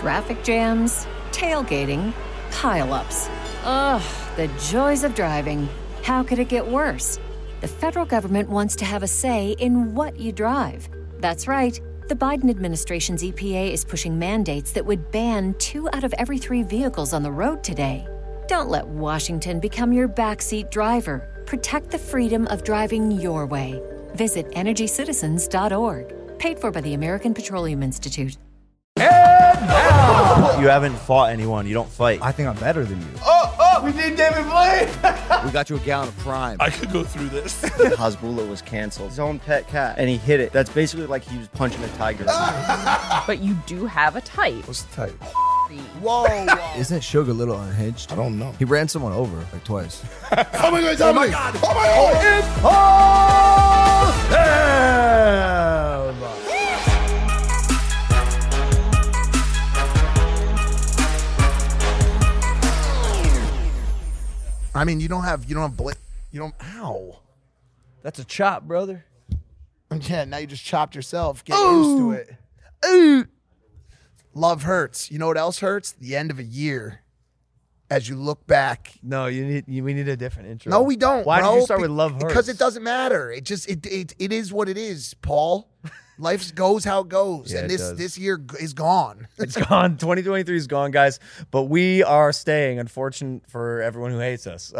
Traffic jams, tailgating, pile-ups. Ugh, the joys of driving. How could it get worse? The federal government wants to have a say in what you drive. That's right. The Biden administration's EPA is pushing mandates that would ban 2 out of every 3 vehicles on the road today. Don't let Washington become your backseat driver. Protect the freedom of driving your way. Visit EnergyCitizens.org. Paid for by the American Petroleum Institute. And now, you haven't fought anyone. You don't fight. I think I'm better than you. We need David Blaine. We got you a gallon of Prime. I could go through this. Hasbulla was canceled. His own pet cat. And he hit it. That's basically like he was punching a tiger. But you do have a type. What's the type? Whoa. Isn't Sugar a little unhinged? I don't know. He ran someone over like twice. Oh my God! Oh my God! Oh my God! I mean, you don't have ow. That's a chop, brother. Yeah, now you just chopped yourself. Get used to it. Ooh. Love hurts. You know what else hurts? The end of a year. As you look back. No, we need a different intro. No, we don't. Why bro. did you start with Love Hurts? Because it doesn't matter. It is what it is, Paul. Life goes how it goes, Yeah, and it does. this year is gone. It's gone. 2023 is gone, guys. But we are staying. Unfortunate for everyone who hates us.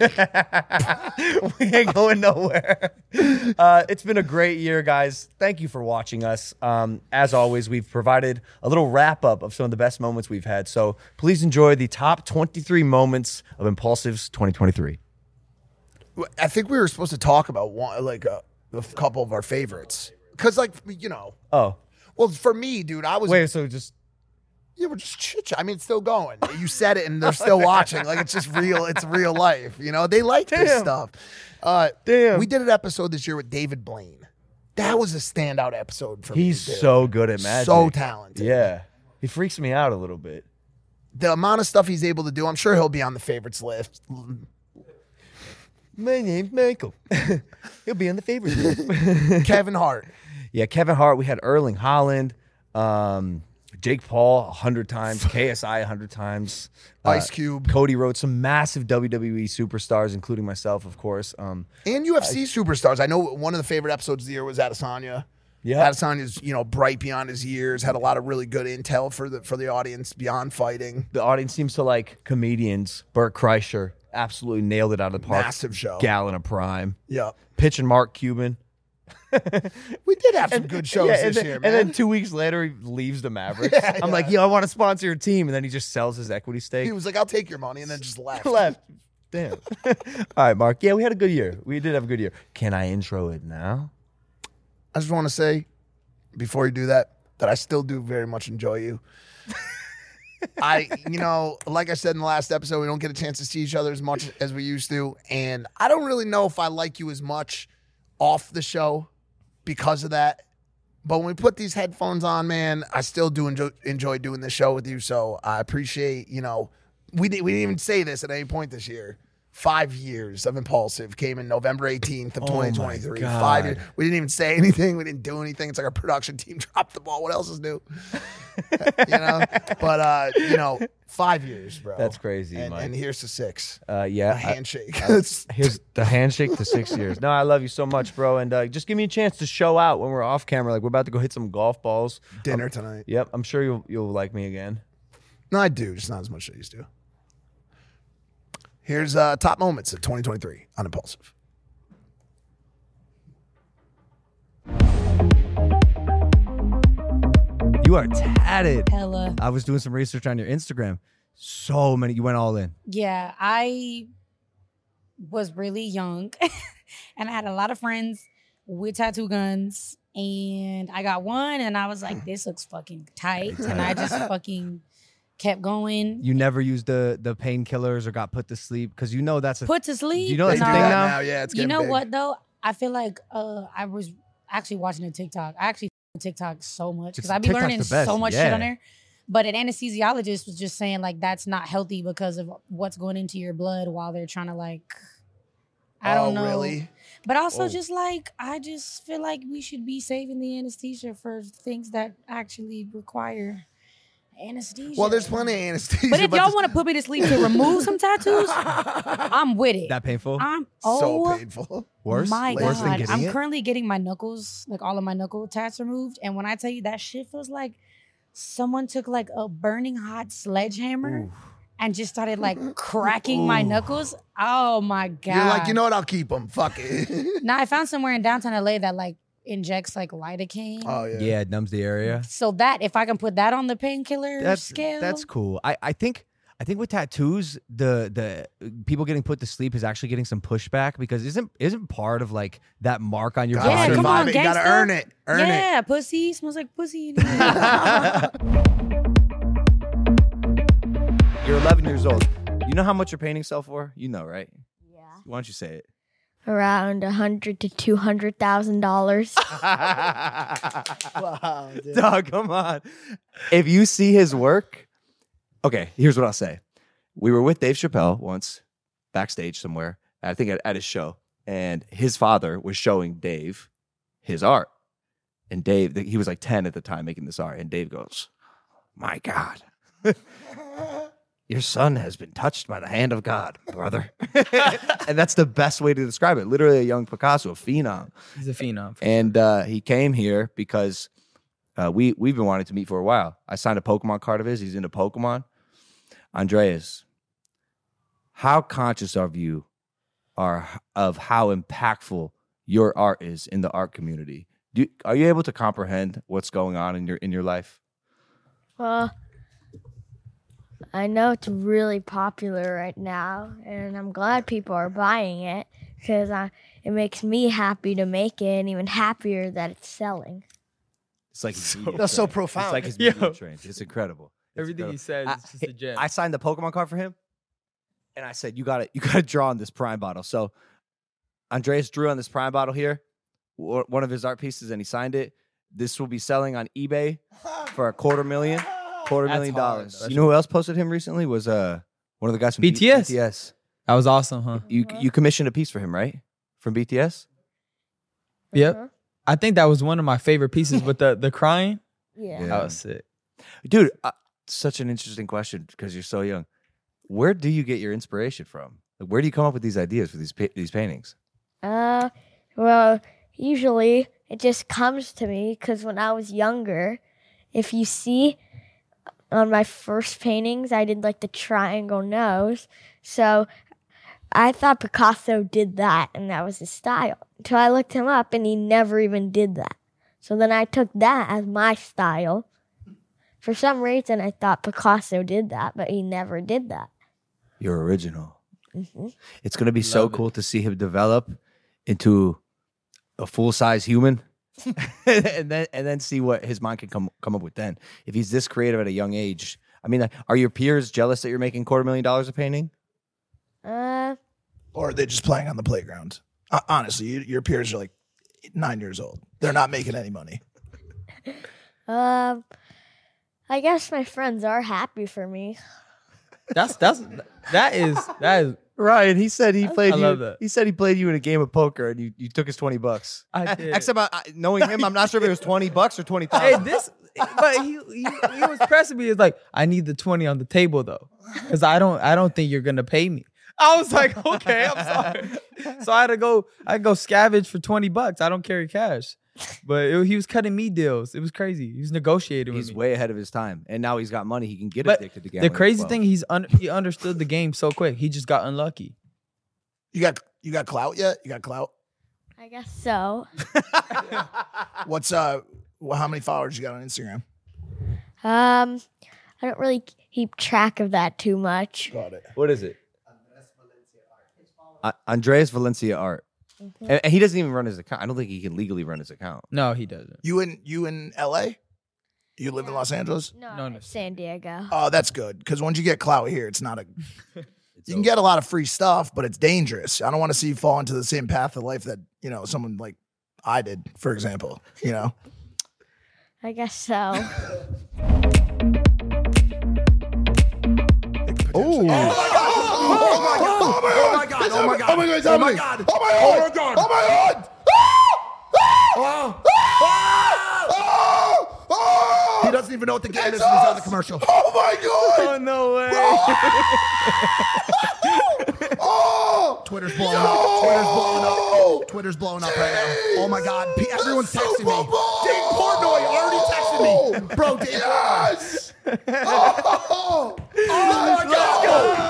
We ain't going nowhere. It's been a great year, guys. Thank you for watching us. As always, we've provided a little wrap-up of some of the best moments we've had. So please enjoy the top 23 moments of Impulsive's 2023. I think we were supposed to talk about a couple of our favorites. Because, Oh. well, for me, dude, I was... Wait, so just... Yeah, we're just chit-chat. I mean, it's still going. You said it, and they're still watching. Like, it's just real. It's real life. You know, they like this stuff. Damn. We did an episode this year with David Blaine. That was a standout episode for me. He's dude. so good at magic. So talented. Yeah. He freaks me out a little bit. The amount of stuff he's able to do, I'm sure he'll be on the favorites list. My name's Michael. He'll be on the favorites list. Kevin Hart. Yeah, Kevin Hart. We had Erling Haaland, Jake Paul 100 times, KSI 100 times. Ice Cube. Cody wrote some massive WWE superstars, including myself, of course. And UFC superstars. I know one of the favorite episodes of the year was Adesanya. Yeah. Adesanya's, bright beyond his years, had a lot of really good intel for the audience beyond fighting. The audience seems to like comedians. Burt Kreischer absolutely nailed it out of the park. Massive show. Gallon of Prime. Yeah. Pitch and Mark Cuban. We did have some good shows this year, man. And then 2 weeks later, he leaves the Mavericks. Yeah, I'm like, I want to sponsor your team. And then he just sells his equity stake. He was like, I'll take your money, and then just left. Damn. All right, Mark. Yeah, we had a good year. We did have a good year. Can I intro it now? I just want to say, before you do that I still do very much enjoy you. Like I said in the last episode, we don't get a chance to see each other as much as we used to. And I don't really know if I like you as much off the show because of that. But when we put these headphones on, man, I still do enjoy doing this show with you. So I appreciate, we didn't even say this at any point this year. 5 years of Impulsive came in November 18th of 2023. 5 years. We didn't even say anything. We didn't do anything. It's like our production team dropped the ball. What else is new? But 5 years, bro. That's crazy, Mike. And here's to 6. Yeah. A handshake. Here's the handshake to 6 years. No, I love you so much, bro. And just give me a chance to show out when we're off camera. Like, we're about to go hit some golf balls. Dinner tonight. Yep. I'm sure you'll like me again. No, I do. Just not as much as I used to. Here's top moments of 2023 on Impulsive. You are tatted. Hella. I was doing some research on your Instagram. So many. You went all in. Yeah, I was really young and I had a lot of friends with tattoo guns, and I got one and I was like, this looks fucking tight. And I just fucking kept going. You never used the painkillers or got put to sleep because that's a Put to sleep. You know that's They a do thing that now? Yeah, it's You getting know big. what though? I feel like I was actually watching a TikTok. I actually TikTok so much because I be TikTok's learning the best, so much yeah. shit on there. But an anesthesiologist was just saying like that's not healthy because of what's going into your blood while they're trying to I don't know. Really? But also just I just feel like we should be saving the anesthesia for things that actually require Anesthesia. Well, there's plenty of anesthesia. But if y'all this- want to put me to sleep to remove some tattoos, I'm with it. That painful? I'm so painful. Worse? My Worse than God, getting I'm it? currently getting my knuckles, like all of my knuckle tats removed. And when I tell you that shit feels like someone took like a burning hot sledgehammer and just started like cracking my knuckles. Oh my God. You're like, you know what? I'll keep them. Fuck it. Now I found somewhere in downtown LA that like injects like lidocaine. Oh yeah. Yeah, it numbs the area. So that if I can put that on the painkiller scale, That's cool. I think with tattoos, the people getting put to sleep is actually getting some pushback because isn't part of like that mark on your Gotta Yeah, body. come on, survive it. You gotta gangsta. earn it. Earn it. yeah, pussy smells like pussy. You're 11 years old. You know how much your paintings sell for? You know, right? Yeah. Why don't you say it? Around $100,000 to $200,000. Wow, dude. Dog, come on. If you see his work, okay, here's what I'll say. We were with Dave Chappelle once, backstage somewhere, I think at his show, and his father was showing Dave his art. And Dave, he was like 10 at the time making this art, and Dave goes, "My God, your son has been touched by the hand of God, brother." And that's the best way to describe it. Literally a young Picasso, a phenom. He's a phenom. And he came here because we've been wanting to meet for a while. I signed a Pokemon card of his. He's into Pokemon. Andreas, how conscious of you are of how impactful your art is in the art community? Are you able to comprehend what's going on in your life? Well, I know it's really popular right now, and I'm glad people are buying it because it makes me happy to make it and even happier that it's selling. It's like That's so profound. It's like his Yo. media trained. It's incredible. It's Everything he incredible. says is just a gem. I signed the Pokemon card for him, and I said, "You got to draw on this Prime bottle." So Andreas drew on this Prime bottle here, one of his art pieces, and he signed it. This will be selling on eBay for $250,000. hard. You know who else posted him recently? Was one of the guys from BTS? BTS. That was awesome, huh? You commissioned a piece for him, right? From BTS. Yep. Uh-huh. I think that was one of my favorite pieces with the crying. Yeah. Yeah. That was sick. Dude, such an interesting question because you're so young. Where do you get your inspiration from? Like, where do you come up with these ideas for these paintings? Well, usually it just comes to me because when I was younger, if you see on my first paintings, I did like the triangle nose. So I thought Picasso did that and that was his style. Until I looked him up and he never even did that. So then I took that as my style. For some reason, I thought Picasso did that, but he never did that. You're original. Mm-hmm. It's going to be so cool to see him develop into a full-size human and then see what his mind can come up with then. If he's this creative at a young age. I mean, are your peers jealous that you're making $250,000 a painting? Or are they just playing on the playground? Honestly, your peers are like 9 years old. They're not making any money. I guess my friends are happy for me. That is Ryan, he said he played I you. love that. He said he played you in a game of poker and you took his $20. I did. Except knowing him, I'm not sure if it was $20 or $20,000. Hey, but he was pressing me. He's like, I need the 20 on the table though, because I don't think you're gonna pay me. I was like, okay, I'm sorry. So I had to go scavenge for $20. I don't carry cash, but he was cutting me deals. It was crazy. He was negotiating with He's me. way ahead of his time, and now he's got money. He can get But addicted to gambling. the crazy as well. thing, he understood the game so quick. He just got unlucky. You got clout yet? You got clout? I guess so. What's how many followers you got on Instagram? I don't really keep track of that too much. Got it. What is it? Andreas Valencia Art. And he doesn't even run his account. I don't think he can legally run his account. No, he doesn't. You in LA? You live in Los Angeles? No. San Diego. Oh, that's good. Because once you get clout here, it's not a. You can get a lot of free stuff, but it's dangerous. I don't want to see you fall into the same path of life that someone like I did, for example. I guess so. even know what the game is until the commercial. Oh my god! Oh no way! Oh! Twitter's blowing up. Twitter's blowing up. Twitter's blowing up right now. Oh my god! Everyone's texting me. Dave Portnoy already texted me, bro. Dave. Yes! Oh my god!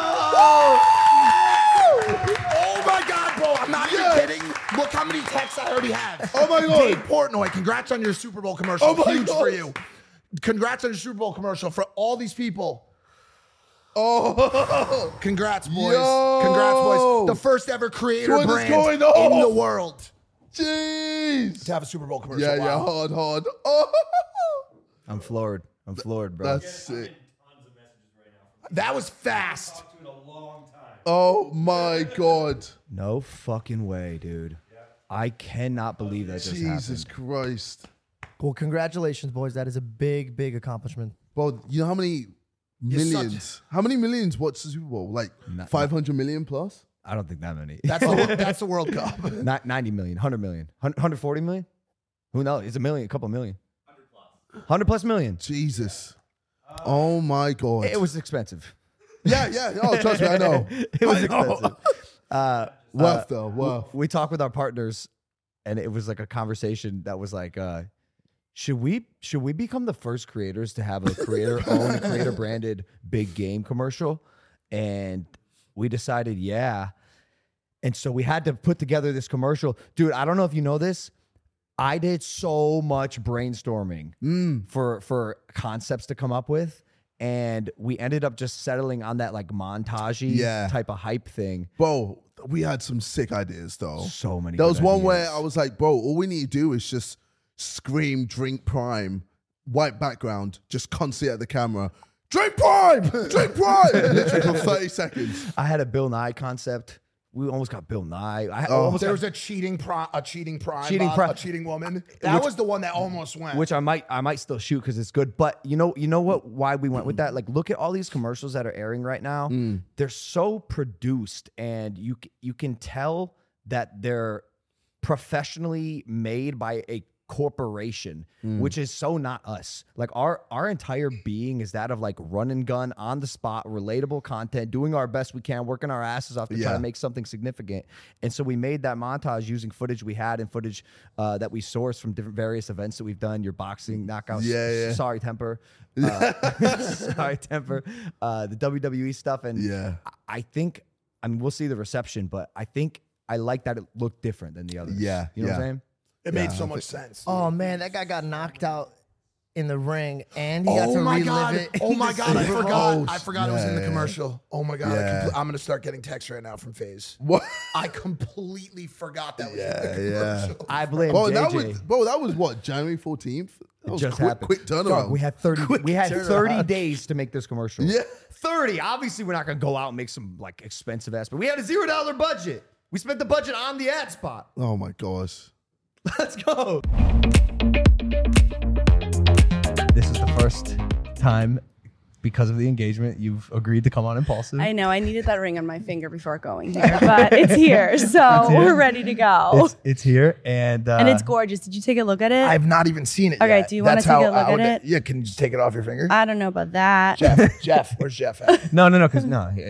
Oh my god, bro! I'm not even kidding. Look how many texts I already have. Oh my god! Dave Portnoy, congrats on your Super Bowl commercial. Oh my Huge God. for you. Congrats on your Super Bowl commercial for all these people. Oh! Congrats, boys. Yo. Congrats, boys. The first ever creator What is brand going on? in the world Jeez! to have a Super Bowl commercial. Yeah, yeah, Wow. hard. Oh! I'm floored, bro. That's sick. That was fast. Oh my god. No fucking way, dude. I cannot believe that just Jesus happened. Christ. Well, congratulations, boys. That is a big, big accomplishment. Bro, you know how many millions? How many millions watch the Super Bowl? Like 500 million plus? I don't think that many. That's the World Cup. Not 90 million, 100 million, 140 million? Who knows? It's a million, a couple million. 100 plus million. Jesus. Oh my god. It was expensive. Yeah. Oh, trust me, I know. It was expensive. Worth though, worth. We talked with our partners, and it was like a conversation that was like, should we become the first creators to have a creator-owned, creator-branded big game commercial? And we decided, yeah. And so we had to put together this commercial. Dude, I don't know if you know this. I did so much brainstorming for concepts to come up with. And we ended up just settling on that like montage-y type of hype thing. Bro, we had some sick ideas though. So many. There was good one ideas. where I was like, bro, all we need to do is just scream drink prime, white background, just constantly at the camera. Drink prime! Drink prime! Literally for 30 seconds. I had a Bill Nye concept. We almost got Bill Nye. There was a cheating prime, a cheating woman. That Which- was the one that almost went. Which I might still shoot because it's good. But you know what? Why we went with that? Like, look at all these commercials that are airing right now. They're so produced, and you can tell that they're professionally made by a corporation, which is so not us. Like our entire being is that of like run and gun, on the spot, relatable content, doing our best we can, working our asses off to try to make something significant. And so we made that montage using footage we had and footage that we sourced from different various events that we've done. Your boxing knockouts, sorry Temper, sorry Temper, the WWE stuff, and I think, I mean, we'll see the reception, but I think I like that it looked different than the others. Yeah, you know what I'm saying? It made so much sense. Oh man, that guy got knocked out in the ring, and he got to relive it. Oh my in the god! I Super Bowl. forgot. I forgot it was in the Yeah. commercial. Oh my god! Yeah. I'm gonna start getting texts right now from FaZe. What? I completely forgot that was in the Yeah. commercial. I blame Bro, JJ. that was what, January 14th? That was Just quick, happened. quick turnaround. Dog, we had 30. we had 30 turnaround. days to make this commercial. Yeah. 30. Obviously, we're not gonna go out and make some like expensive ass, but we had a $0 budget. We spent the budget on the ad spot. Oh my gosh. Let's go. This is the first time, because of the engagement, you've agreed to come on Impulsive. I know. I needed that ring on my finger before going here, but it's here, so we're ready to go. It's here, and it's gorgeous. Did you take a look at it? I've not even seen it Okay, yet. do you wanna That's take how a look I at would- it? Yeah, can you just take it off your finger? I don't know about that. Jeff, where's Jeff at? No, because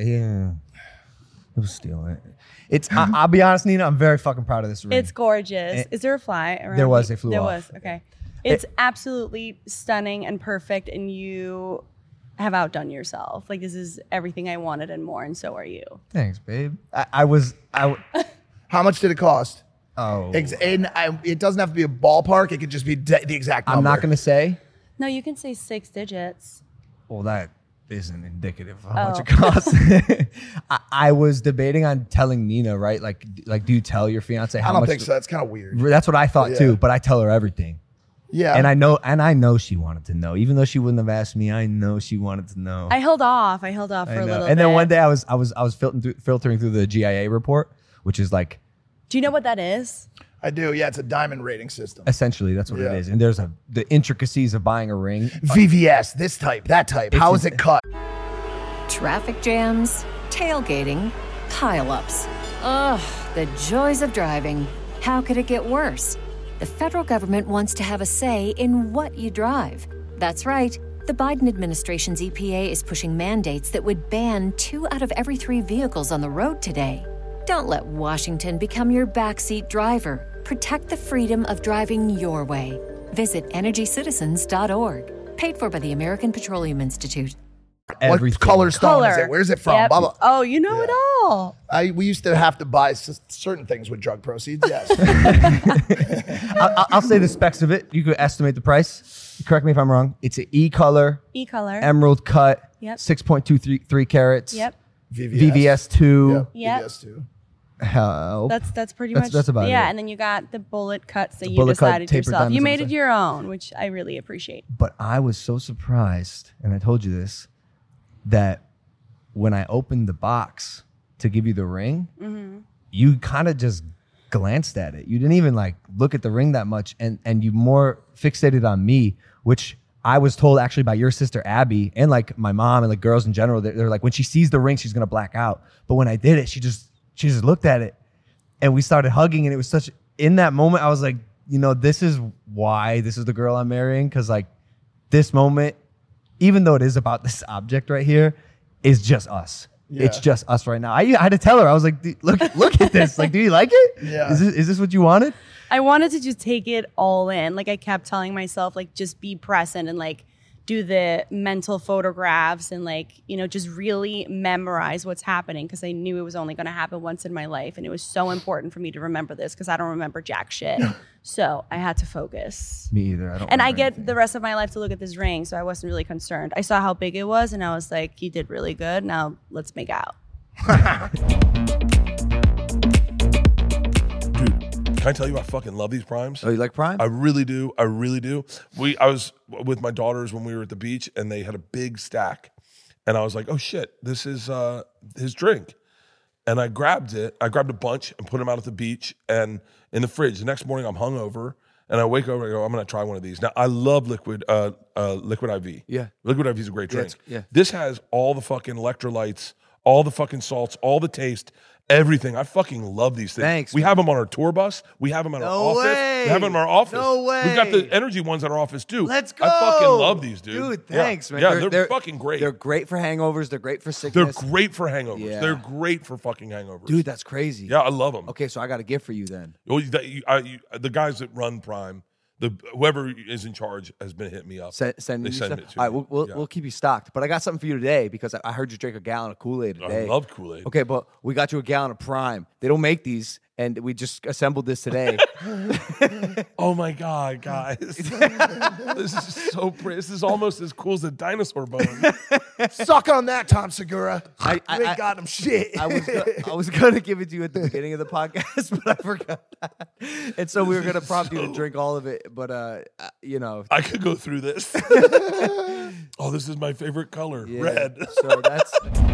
it was stealing it. It's. I'll be honest, Nina. I'm very fucking proud of this ring. It's gorgeous. Is there a fly around? There was. you? It flew There off. was. Okay. It's absolutely stunning and perfect, and you have outdone yourself. Like, this is everything I wanted and more, and so are you. Thanks, babe. I was. How much did it cost? Oh. It doesn't have to be a ballpark. It could just be the exact number. I'm not gonna say. No, you can say 6 digits. Well, that isn't indicative of how much it costs. I was debating on telling Nina, right? Like, do you tell your fiance how I don't much? think so. That's kind of weird. That's what I thought too. But I tell her everything. Yeah. And I know she wanted to know, even though she wouldn't have asked me. I know she wanted to know. I held off for a little bit. And then one day I was filtering through the GIA report, which is like, Do you know what that is? I do. Yeah, it's a diamond rating system. essentially that's what Yeah. it is. And there's the intricacies of buying a ring. VVS, this type, that type. How is it cut? Traffic jams, tailgating, pileups. Ugh, the joys of driving. How could it get worse? The federal government wants to have a say in what you drive. That's right. The Biden administration's EPA is pushing mandates that would ban 2 out of every 3 vehicles on the road today. Don't let Washington become your backseat driver. Protect the freedom of driving your way. Visit EnergyCitizens.org. Paid for by the American Petroleum Institute. What color stone is it? Where's it from? Yep. Bubba? Oh, you know it all. We used to have to buy certain things with drug proceeds. Yes. I'll say the specs of it. You could estimate the price. Correct me if I'm wrong. It's an E-color, emerald cut, 6.23 carats. Yep. VVS2. Yep. VVS2. Help. That's pretty much. That's about it. Yeah, and then you got the bullet cuts that you bullet cut, decided tapered yourself. diamonds You on made the it side. your own, which I really appreciate. But I was so surprised, and I told you this, that when I opened the box to give you the ring, you kind of just glanced at it. You didn't even like look at the ring that much, and you more fixated on me, which I was told actually by your sister Abby and like my mom and like girls in general. They're like, when she sees the ring, she's gonna black out. But when I did it, she just looked at it, and we started hugging, and it was such. In that moment, I was like, you know, this is why this is the girl I'm marrying, because like this moment, even though it is about this object right here, is just us. Yeah. It's just us right now. I had to tell her. I was like, look at this. Like, do you like it? Yeah. Is this what you wanted? I wanted to just take it all in. Like I kept telling myself, like, just be present and like do the mental photographs and like, you know, just really memorize what's happening, because I knew it was only going to happen once in my life. And it was so important for me to remember this because I don't remember jack shit. So I had to focus. Me either. I don't. And I get the rest of my life to look at this ring, so I wasn't really concerned. I saw how big it was and I was like, you did really good. Now let's make out. Dude, can I tell you I fucking love these primes? Oh, you like prime? I really do. I really do. I was with my daughters when we were at the beach, and they had a big stack, and I was like, "Oh shit, this is his drink." And I grabbed it. I grabbed a bunch and put them out at the beach and in the fridge. The next morning, I'm hungover, and I wake up and I go, "I'm gonna try one of these." Now, I love liquid IV. Yeah, liquid IV is a great drink. Yeah. This has all the fucking electrolytes, all the fucking salts, all the taste. Everything. I fucking love these things. Thanks. We have them on our tour bus. We have them in our office. way. We have them in our office. No way. We've got the energy ones at our office too. Let's go. I fucking love these, dude. Dude, thanks, yeah. man. Yeah, they're fucking great. They're great for hangovers. They're great for They're sickness. great for hangovers. Yeah. They're great for fucking hangovers. Dude, that's crazy. Yeah, I love them. Okay, so I got a gift for you then. Well, the guys that run Prime, whoever is in charge has been hitting me up. Send They you send stuff? it to All right, me. we'll keep you stocked. But I got something for you today because I heard you drink a gallon of Kool-Aid today. I love Kool-Aid. Okay, but we got you a gallon of Prime. They don't make these, and we just assembled this today. Oh my God, guys. This is so pretty. This is almost as cool as a dinosaur bone. Suck on that, Tom Segura. I You ain't got him shit. I was gonna give it to you at the beginning of the podcast, but I forgot that. And so we were gonna prompt you to drink all of it, but you know, I could go through this. Oh, this is my favorite color, yeah. red. So that's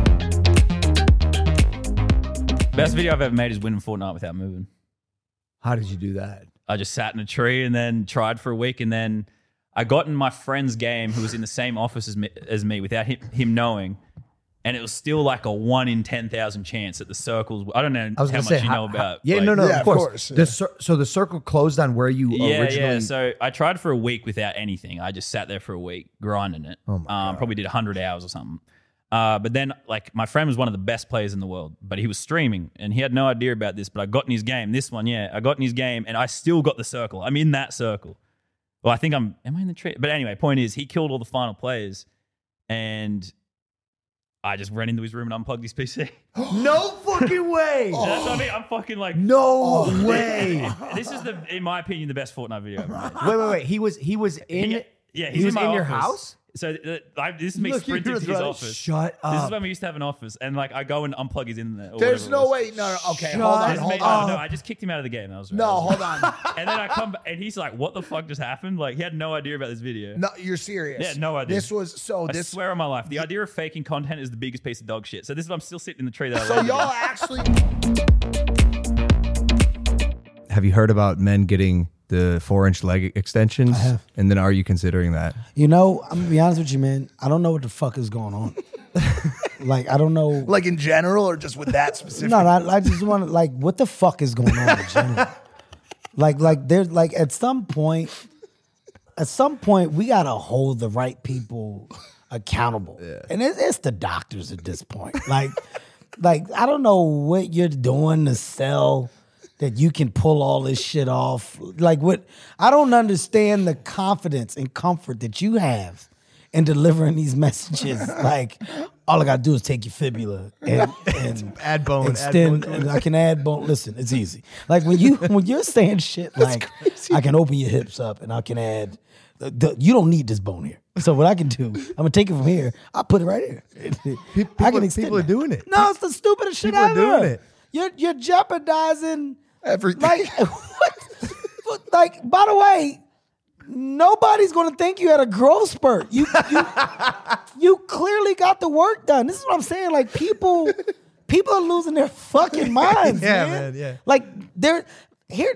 Best video I've ever made is winning Fortnite without moving. how did you do that? I just sat in a tree and then tried for a week, and then I got in my friend's game who was in the same office as me without him knowing, and it was still like a 1 in 10,000 chance that the circles. I don't know I was how gonna much say, you know about. Yeah, like- no, Yeah, of course. yeah. So the circle closed on where you originally. Yeah. So I tried for a week without anything. I just sat there for a week grinding it. Oh my God. Probably did 100 hours or something. But then, like, my friend was one of the best players in the world, but he was streaming and he had no idea about this. But I got in his game. This one, yeah, I got in his game and I still got the circle. I'm in that circle. Well, I think am I in the tree? But anyway, point is, he killed all the final players, and I just ran into his room and unplugged his PC. No fucking way! That's what I mean. I'm fucking like, No way! this is in my opinion, the best Fortnite video I've ever made. Wait. He was in. Yeah, he he's was in, my in your office. house. So this is me Look, sprinting you're to his right. office. Shut This is up. when we used to have an office, and like I go and unplug his internet. Or There's whatever it no was. way. No. Okay, Shut hold on. This is me- Hold on. no, I just kicked him out of the game. That was right. No, hold on. And then I come back, and he's like, "What the fuck just happened?" Like he had no idea about this video. No, you're serious. Yeah, no idea. This was so. I This swear on my life, the idea of faking content is the biggest piece of dog shit. So this is I'm still sitting in the tree that I so landed y'all in. actually. Have you heard about men getting the 4-inch leg extensions? I have. And then are you considering that? You know, I'm gonna be honest with you, man. I don't know what the fuck is going on. Like, I don't know. Like in general, or just with that specific? No, I just want to, like, what the fuck is going on in general? Like, there's, like, at some point, at some point we gotta hold the right people accountable, and it's the doctors at this point. Like I don't know what you're doing to sell that you can pull all this shit off. Like what? I don't understand the confidence and comfort that you have in delivering these messages. Like all I gotta do is take your fibula and add bone, extend, and I can add bone. Listen, it's easy. Like when you're saying shit like I can open your hips up and I can add. You don't need this bone here. So what I can do, I'm gonna take it from here. I'll put it right here. I can extend people are that. doing it. No, it's the stupidest shit People are ever. doing it. You're jeopardizing everything. Like what? Like by the way, nobody's gonna think you had a growth spurt. You clearly got the work done. This is what I'm saying. Like people are losing their fucking minds. Yeah, man. yeah. Like they're here.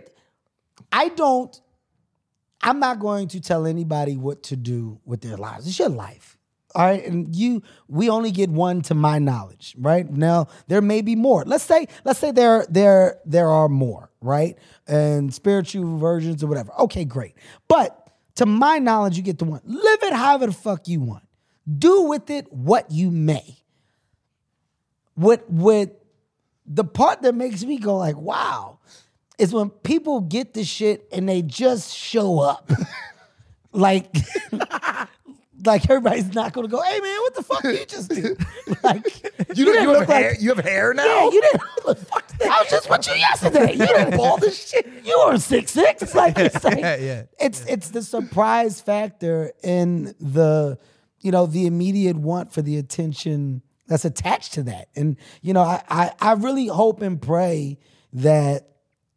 I'm not going to tell anybody what to do with their lives. It's your life. All right. And we only get one to my knowledge, right? Now there may be more. Let's say there are more, right? And spiritual versions or whatever. Okay, great. But to my knowledge, you get the one. Live it however the fuck you want. Do with it what you may. With the part that makes me go like, wow, is when people get this shit and they just show up. like everybody's not gonna go, hey man, what the fuck did you just do? Like you have hair. You have hair now. Yeah, you didn't. I was just with you yesterday. You didn't ball this shit. You were 6'6". It's like it's the surprise factor in the the immediate want for the attention that's attached to that. And I really hope and pray that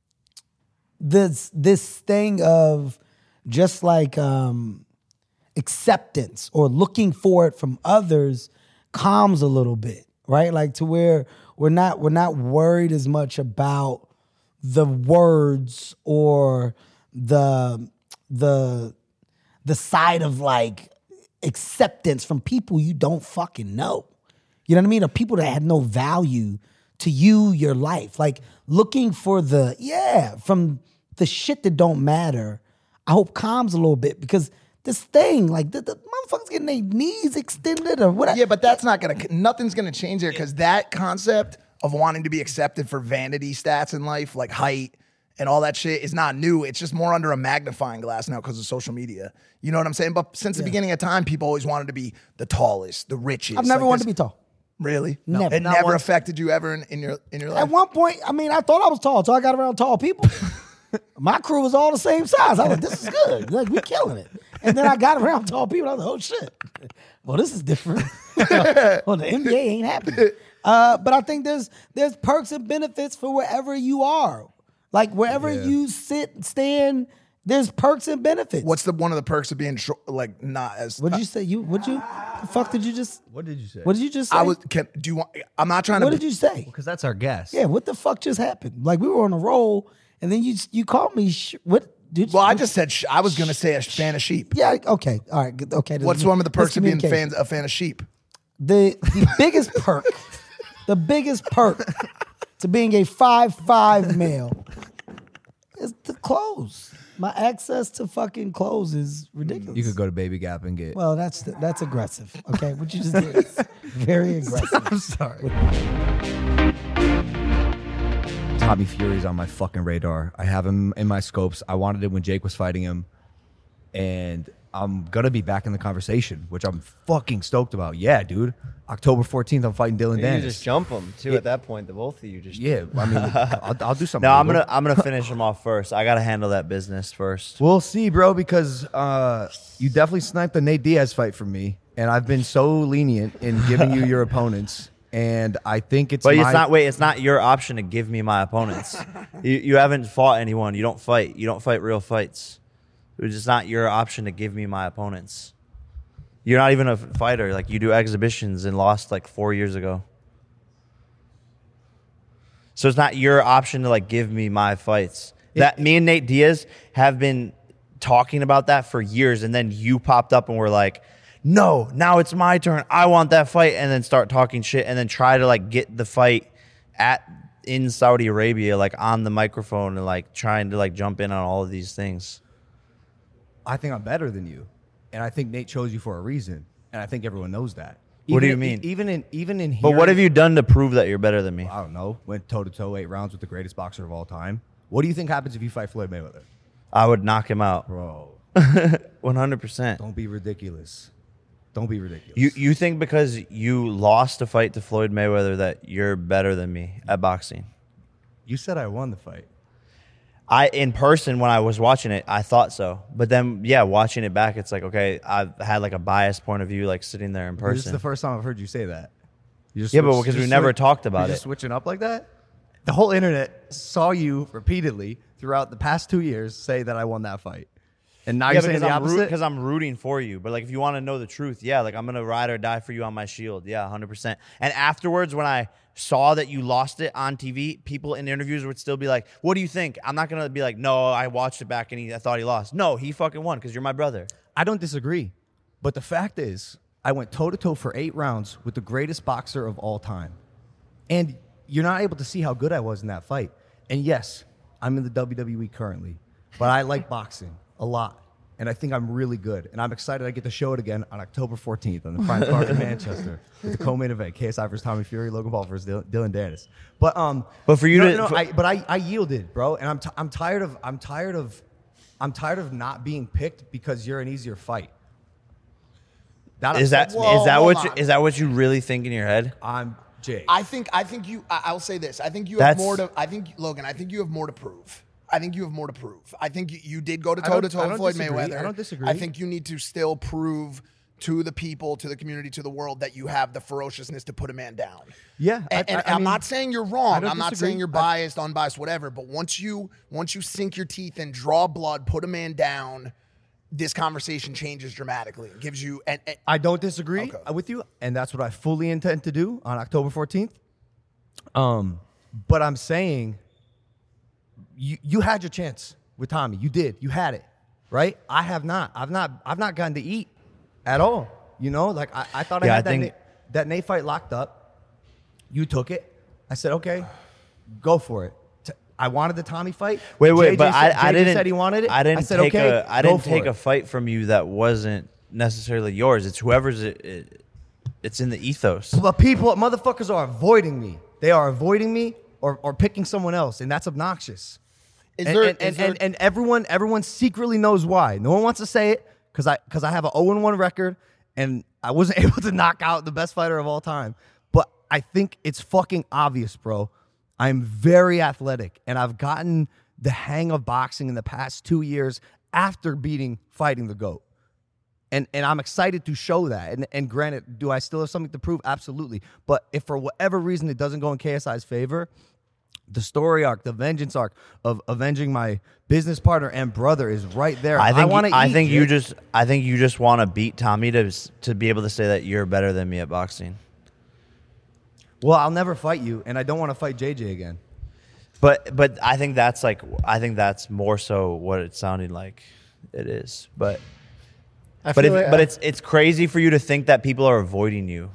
this thing of just like acceptance or looking for it from others calms a little bit, right? Like to where we're not worried as much about the words or the side of like acceptance from people you don't fucking know. You know what I mean? Or people that have no value to you, your life. Like looking for from the shit that don't matter, I hope calms a little bit because this thing, like the motherfuckers getting their knees extended or whatever. Yeah, but that's nothing's gonna change there because that concept of wanting to be accepted for vanity stats in life, like height and all that shit, is not new. It's just more under a magnifying glass now because of social media. You know what I'm saying? But since the beginning of time, people always wanted to be the tallest, the richest. I've never wanted to be tall. Really? No. It never affected you ever in your life? At one point, I mean, I thought I was tall, so I got around tall people. My crew was all the same size. I was like, this is good. Like, we killing it. And then I got around tall people. I was like, oh, shit. Well, this is different. Well, the NBA ain't happening. But I think there's perks and benefits for wherever you are. Like, wherever you sit, stand, there's perks and benefits. What's one of the perks of being like not as? What did you say? The fuck did you just? What did you say? What did you just say? I'm not trying to. What did you say? Because that's our guest. Yeah. What the fuck just happened? Like we were on a roll, and then you called me. What did? Well, I just said I was gonna say a fan of sheep. Yeah. Okay. All right. Okay. What's one of the perks of being a fan of sheep? The biggest perk, to being a 5'5" male is the clothes. My access to fucking clothes is ridiculous. You could go to Baby Gap and get. Well, that's aggressive. Okay, what you just did is very aggressive. I'm sorry. Tommy Fury's on my fucking radar. I have him in my scopes. I wanted it when Jake was fighting him, and I'm gonna be back in the conversation, which I'm fucking stoked about. Yeah, dude. October 14th, I'm fighting Dylan Dennis. You just jump him too at that point. The both of you just. Yeah, I mean, I'll do something. No, I'm gonna finish him off first. I gotta handle that business first. We'll see, bro, because you definitely sniped the Nate Diaz fight from me, and I've been so lenient in giving you your opponents, and I think it's. But it's not your option to give me my opponents. You haven't fought anyone. You don't fight. You don't fight real fights. It's just not your option to give me my opponents. You're not even a fighter. Like, you do exhibitions and lost like 4 years ago. So it's not your option to like give me my fights. Me and Nate Diaz have been talking about that for years, and then you popped up and were like, no, now it's my turn. I want that fight, and then start talking shit and then try to like get the fight in Saudi Arabia, like on the microphone, and like trying to like jump in on all of these things. I think I'm better than you, and I think Nate chose you for a reason, and I think everyone knows that. What do you mean? Even in But what have you done to prove that you're better than me? I don't know. Went toe to toe 8 rounds with the greatest boxer of all time. What do you think happens if you fight Floyd Mayweather? I would knock him out, bro. 100%. Don't be ridiculous. Don't be ridiculous. You think because you lost a fight to Floyd Mayweather that you're better than me at boxing? You said I won the fight. In person, when I was watching it, I thought so. But then, yeah, watching it back, it's like, okay, I've had like a biased point of view, like sitting there in person. This is the first time I've heard you say that. Yeah, but because we never talked about you're it. just switching up like that? The whole internet saw you repeatedly throughout the past 2 years say that I won that fight. And now you're saying the opposite? Because I'm rooting for you. But like, if you want to know the truth, yeah, like I'm going to ride or die for you on my shield. Yeah, 100%. And afterwards, when I saw that you lost it on TV, people in interviews would still be like, what do you think? I'm not going to be like, no, I watched it back and I thought he lost. No, he fucking won because you're my brother. I don't disagree. But the fact is, I went toe-to-toe for 8 rounds with the greatest boxer of all time. And you're not able to see how good I was in that fight. And yes, I'm in the WWE currently, but I like boxing a lot. And I think I'm really good. And I'm excited I get to show it again on October 14th on the prime card in Manchester with the co-main event, KSI versus Tommy Fury, Logan Paul versus Dylan Dennis. But for you I yielded, bro. And I'm tired of not being picked because you're an easier fight. Is that what you really think in your head? I'm Jake. I think you. I'll say this. I think you have more to. Logan. I think you have more to prove. I think you did go to toe with Floyd Mayweather. I don't disagree. I think you need to still prove to the people, to the community, to the world that you have the ferociousness to put a man down. Yeah, and I'm not saying you're wrong. I'm not disagree. saying you're biased, unbiased, whatever. But once you sink your teeth and draw blood, put a man down, this conversation changes dramatically. It gives you. I don't disagree with you, and that's what I fully intend to do on October 14th. But I'm saying. You had your chance with Tommy. You did. You had it, right? I have not. I've not gotten to eat at all. You know, like I thought I had that Nate fight locked up. You took it. I said, okay, go for it. I wanted the Tommy fight. Wait, JJ but I didn't. Said he wanted it. I didn't said, take okay, I didn't take a fight from you that wasn't necessarily yours. It's whoever's it's in the ethos. But motherfuckers are avoiding me. They are avoiding me or picking someone else, and that's obnoxious. And everyone secretly knows why. No one wants to say it because I have an 0-1 record and I wasn't able to knock out the best fighter of all time. But I think it's fucking obvious, bro. I'm very athletic and I've gotten the hang of boxing in the past 2 years after fighting the GOAT. And I'm excited to show that. And granted, do I still have something to prove? Absolutely. But if for whatever reason it doesn't go in KSI's favor, the story arc, the vengeance arc of avenging my business partner and brother is right there. I think you just want to beat Tommy to be able to say that you're better than me at boxing. Well, I'll never fight you, and I don't want to fight JJ again. But I think that's more so what it sounded like it is. But it's crazy for you to think that people are avoiding you.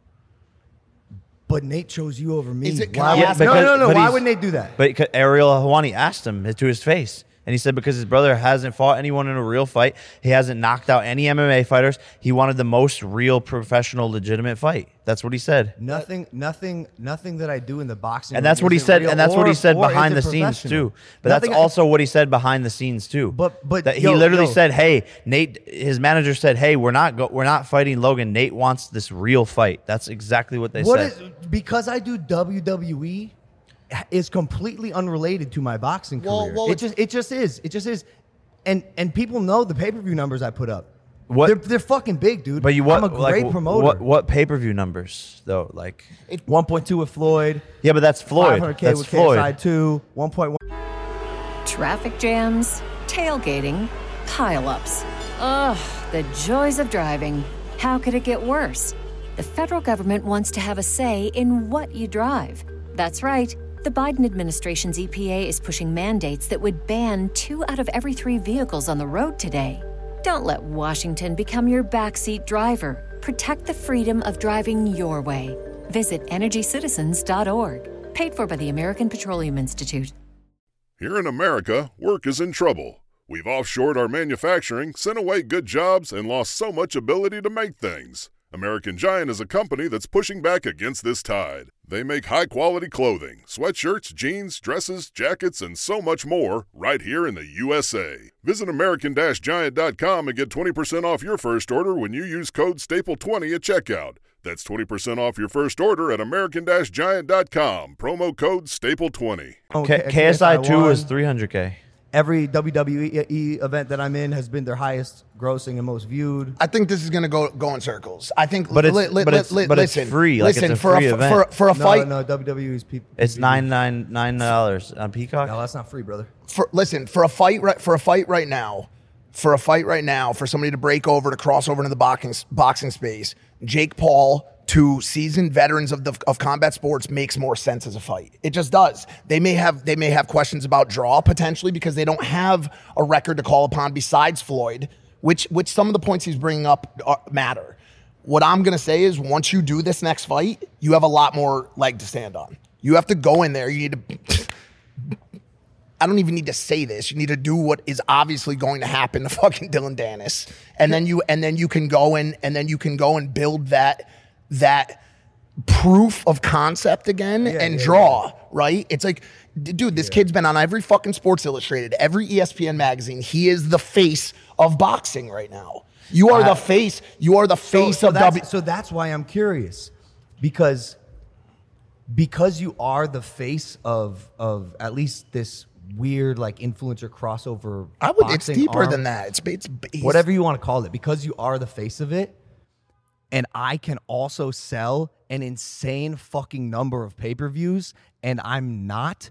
But Nate chose you over me. No. Why would Nate do that? But Ariel Helwani asked him to his face. And he said because his brother hasn't fought anyone in a real fight. He hasn't knocked out any MMA fighters. He wanted the most real, professional, legitimate fight. That's what he said. Nothing that I do in the boxing. And that's what he said. And that's what he said behind the scenes too. But that's also what he said behind the scenes too. But he literally said, "Hey, Nate." His manager said, "Hey, we're not fighting Logan. Nate wants this real fight." That's exactly what they said. Because I do WWE. Is completely unrelated to my boxing career. It just is. And people know the pay-per-view numbers I put up. They're fucking big, dude. But I'm a great promoter. What pay-per-view numbers though? Like 1.2 with Floyd. Yeah, but that's Floyd. 500K that's with Floyd. KSI 2. 1.1. Traffic jams, tailgating, pile-ups. Ugh, the joys of driving. How could it get worse? The federal government wants to have a say in what you drive. That's right. The Biden administration's EPA is pushing mandates that would ban 2 out of every 3 vehicles on the road today. Don't let Washington become your backseat driver. Protect the freedom of driving your way. Visit EnergyCitizens.org. Paid for by the American Petroleum Institute. Here in America, work is in trouble. We've offshored our manufacturing, sent away good jobs, and lost so much ability to make things. American Giant is a company that's pushing back against this tide. They make high-quality clothing, sweatshirts, jeans, dresses, jackets, and so much more right here in the USA. Visit American-Giant.com and get 20% off your first order when you use code STAPLE20 at checkout. That's 20% off your first order at American-Giant.com. Promo code STAPLE20. KSI 2 was 300K. Every WWE event that I'm in has been their highest grossing and most viewed. I think this is going to go in circles. I think, but it's free. Like listen, it's a free event. For a fight, no, WWE's people. It's $9 on Peacock. No, that's not free, brother. For a fight right now, for somebody to break over, to cross over into the boxing space, Jake Paul to seasoned veterans of combat sports makes more sense as a fight. It just does. They may have questions about draw potentially because they don't have a record to call upon besides Floyd, which some of the points he's bringing up matter. What I'm going to say is once you do this next fight, you have a lot more leg to stand on. You have to go in there. You need to I don't even need to say this. You need to do what is obviously going to happen to fucking Dylan Dennis. And then you can go and build that proof of concept again and draw, right? It's like, dude, this kid's been on every fucking Sports Illustrated, every ESPN magazine. He is the face of boxing right now. You are the face. You are the face of W. So that's why I'm curious, because you are the face of at least this weird like influencer crossover. It's deeper than that. It's whatever you want to call it. Because you are the face of it, and I can also sell an insane fucking number of pay-per-views, and I'm not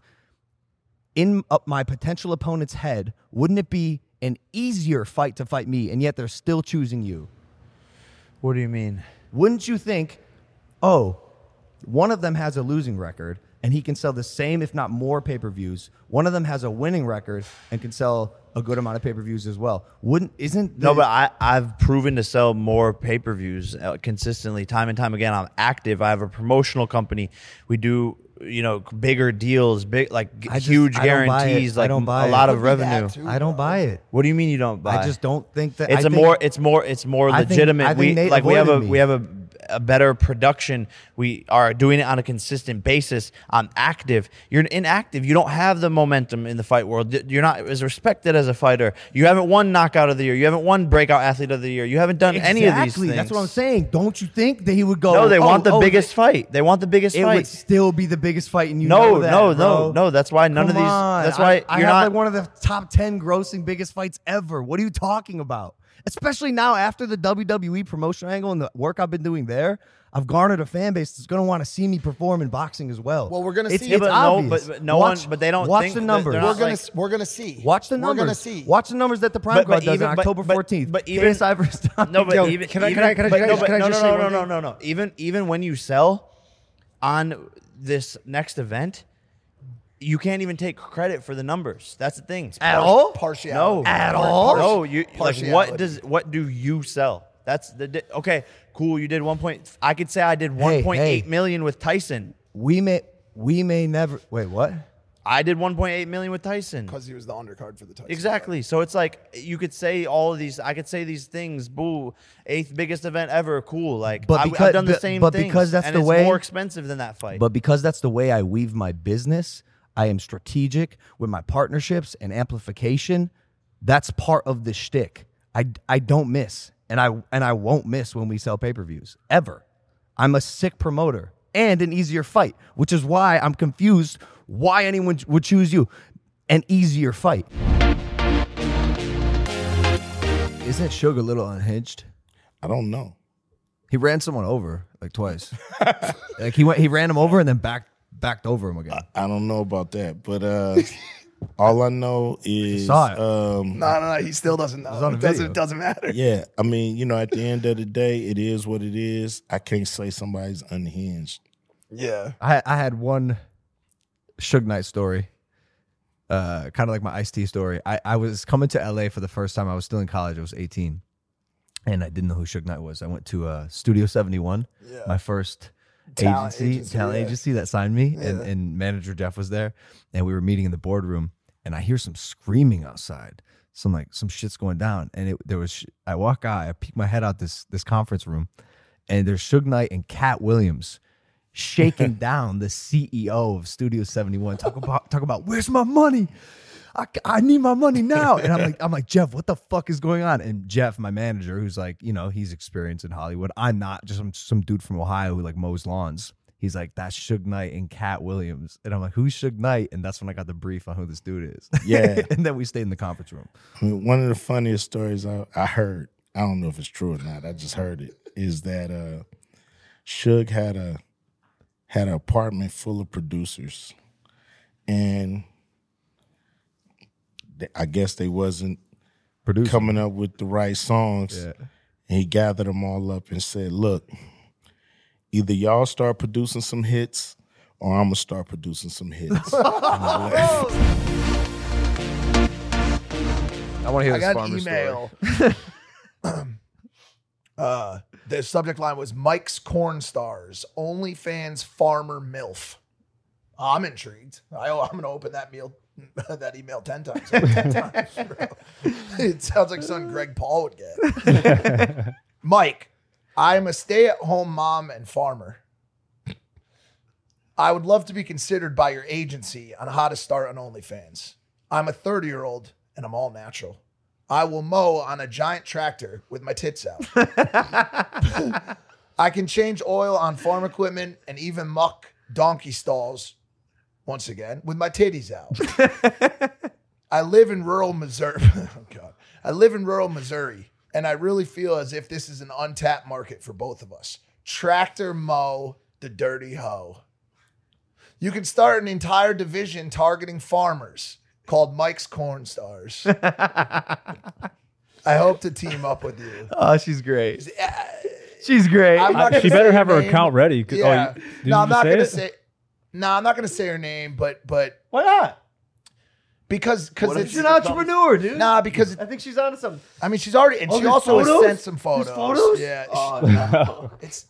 in my potential opponent's head. Wouldn't it be an easier fight to fight me, and yet they're still choosing you? What do you mean? Wouldn't you think, oh, one of them has a losing record and he can sell the same, if not more, pay-per-views. One of them has a winning record and can sell a good amount of pay-per-views as well. No, but I've proven to sell more pay-per-views consistently, time and time again. I'm active. I have a promotional company. We do, bigger deals, huge guarantees, like a lot of revenue. I don't buy it. What do you mean you don't buy it? I just don't think that it's more legitimate. We have a better production. We are doing it on a consistent basis. I'm active. You're inactive. You don't have the momentum in the fight world. You're not as respected as a fighter. You haven't won Knockout of the Year. You haven't won Breakout Athlete of the Year. You haven't done any of these things. That's what I'm saying. Don't you think that he would go? No, they want the biggest fight. They want the biggest fight. It would still be the biggest fight, and know that, No. That's why none of these. That's why I you're have not like one of the top 10 grossing biggest fights ever. What are you talking about? Especially now after the WWE promotion angle and the work I've been doing there, I've garnered a fan base that's going to want to see me perform in boxing as well. Well, we're going to see. It's obvious. But they don't watch think the numbers. We're going to see. Watch the numbers. We're going to see. Watch the numbers that the Prime Card does on October 14th. But even KSI versus Tommy. No, but Yo, even can I just say one thing? No. Even when you sell on this next event, you can't even take credit for the numbers. That's the thing. At all? Partiality. No. At all? No. You like what do you sell? That's the okay. Cool. You did 1. I could say I did 1.8 million with Tyson. We may never wait. What? I did 1.8 million with Tyson because he was the undercard for the Tyson. Exactly. So it's like you could say all of these. I could say these things. Boo, 8th biggest event ever. Cool. Like, but because, I've done the same. But things, because that's and the it's way more expensive than that fight. But because that's the way I weave my business, I am strategic with my partnerships and amplification. That's part of the shtick. I don't miss, and I won't miss when we sell pay-per-views ever. I'm a sick promoter and an easier fight, which is why I'm confused why anyone would choose you. An easier fight. Isn't Suge a little unhinged? I don't know. He ran someone over like twice. Like he ran him over and then backed over him again. I don't know about that, but all I know is No, he still doesn't know. It doesn't matter. Yeah, I mean, at the end of the day, it is what it is. I can't say somebody's unhinged. Yeah, I had one Suge Knight story, kind of like my Ice-T story. I was coming to LA for the first time. I was still in college. I was 18, and I didn't know who Suge Knight was. I went to Studio 71, my first talent agency that signed me, and manager Jeff was there, and we were meeting in the boardroom, and I hear some screaming outside. some shit's going down. And I walk out, I peek my head out this conference room, and there's Suge Knight and Cat Williams shaking down the CEO of Studio 71. Talk about where's my money? I need my money now. And I'm like, Jeff, what the fuck is going on? And Jeff, my manager, who's like, he's experienced in Hollywood. I'm not, just some dude from Ohio who like mows lawns. He's like, that's Suge Knight and Cat Williams. And I'm like, who's Suge Knight? And that's when I got the brief on who this dude is. Yeah. And then we stayed in the conference room. I mean, one of the funniest stories I heard, I don't know if it's true or not, I just heard it, is that Suge had an apartment full of producers. And I guess they wasn't coming up with the right songs. Yeah. And he gathered them all up and said, look, either y'all start producing some hits or I'm going to start producing some hits. I want to hear this farmer email. The subject line was Mike's Corn Stars, OnlyFans Farmer MILF. I'm intrigued. I'm going to open that email 10 times. 10 times, bro. It sounds like something Greg Paul would get. Mike, I'm a stay-at-home mom and farmer. I would love to be considered by your agency on how to start on OnlyFans. I'm a 30-year-old and I'm all natural. I will mow on a giant tractor with my tits out. I can change oil on farm equipment and even muck donkey stalls, once again, with my titties out. I live in rural Missouri. Oh, God. I live in rural Missouri, and I really feel as if this is an untapped market for both of us. Tractor mow the dirty hoe. You can start an entire division targeting farmers called Mike's Corn Stars. I hope to team up with you. Oh, she's great. She's great. She better have her account ready. Yeah. I'm not going to say. No, I'm not going to say her name, but why not? Because she's an entrepreneur, dude. Nah, because I think she's onto something. I mean, she's already, and she also has sent some photos. There's photos? Yeah. Oh, no. It's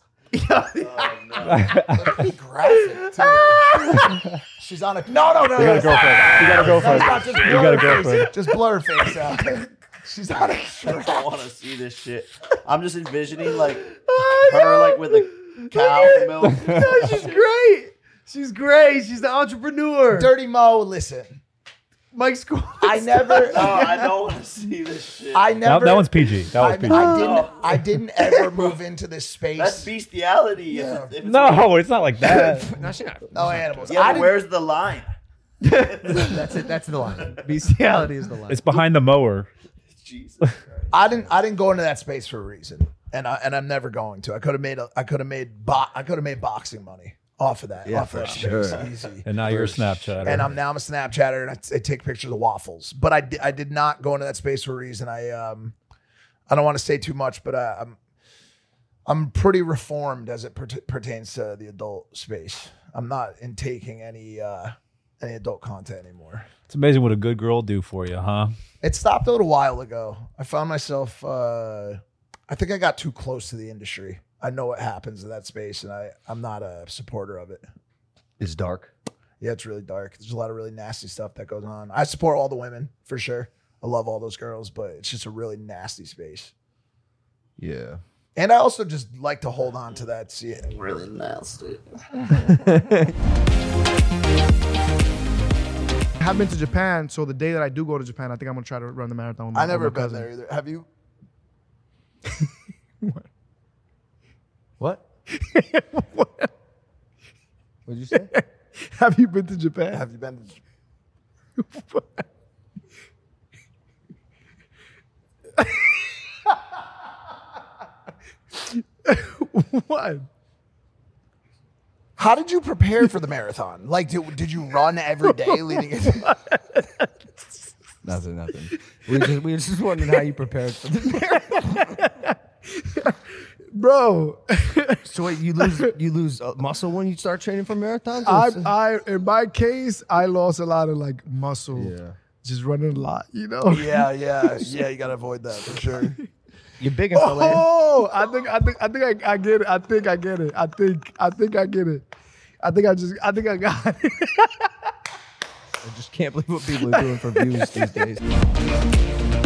pretty graphic too. She's on a no. You gotta go for it. You gotta go for it. You gotta go for it. Just blur her face out. She's on a. I want to see this shit. I'm just envisioning like her like with a cow milk. No, she's great. She's great. She's the entrepreneur. Dirty Mo, listen. Mike's cool. I never. No, I don't want to see this shit. I never. That one's PG. That was PG. I didn't ever move into this space. That's bestiality. Yeah. No, it's not like that. No animals. Yeah, but where's the line? That's it. That's the line. Bestiality is the line. It's behind the mower. Jesus. I didn't go into that space for a reason, and I'm never going to. I could have made boxing money off of that. Yeah, off of that sure. space. Easy. And now you're a Snapchatter. And I'm a Snapchatter, and I take pictures of waffles. But I did not go into that space for a reason. I don't want to say too much, but I'm pretty reformed as it pertains to the adult space. I'm not intaking any adult content anymore. It's amazing what a good girl will do for you, huh? It stopped a little while ago. I found myself. I think I got too close to the industry. I know what happens in that space, and I'm not a supporter of it. It's dark. Yeah, it's really dark. There's a lot of really nasty stuff that goes on. I support all the women, for sure. I love all those girls, but it's just a really nasty space. Yeah. And I also just like to hold on to that. See it. Really nasty. I have been to Japan, so the day that I do go to Japan, I think I'm going to try to run the marathon with my I never with my been cousin. there either. Have you? What? What'd you say? Have you been to Japan? Have you been to What? How did you prepare for the marathon? Like, did you run every day leading into Nothing. We were just wondering how you prepared for the marathon. Bro. So wait, you lose muscle when you start training for marathons? I in my case, I lost a lot of like muscle. Yeah. Just running a lot, you know? Yeah, you gotta avoid that for sure. You're big in Philadelphia. Oh, I think I get it. I think I get it. I think I get it. I think I got it. I just can't believe what people are doing for views these days.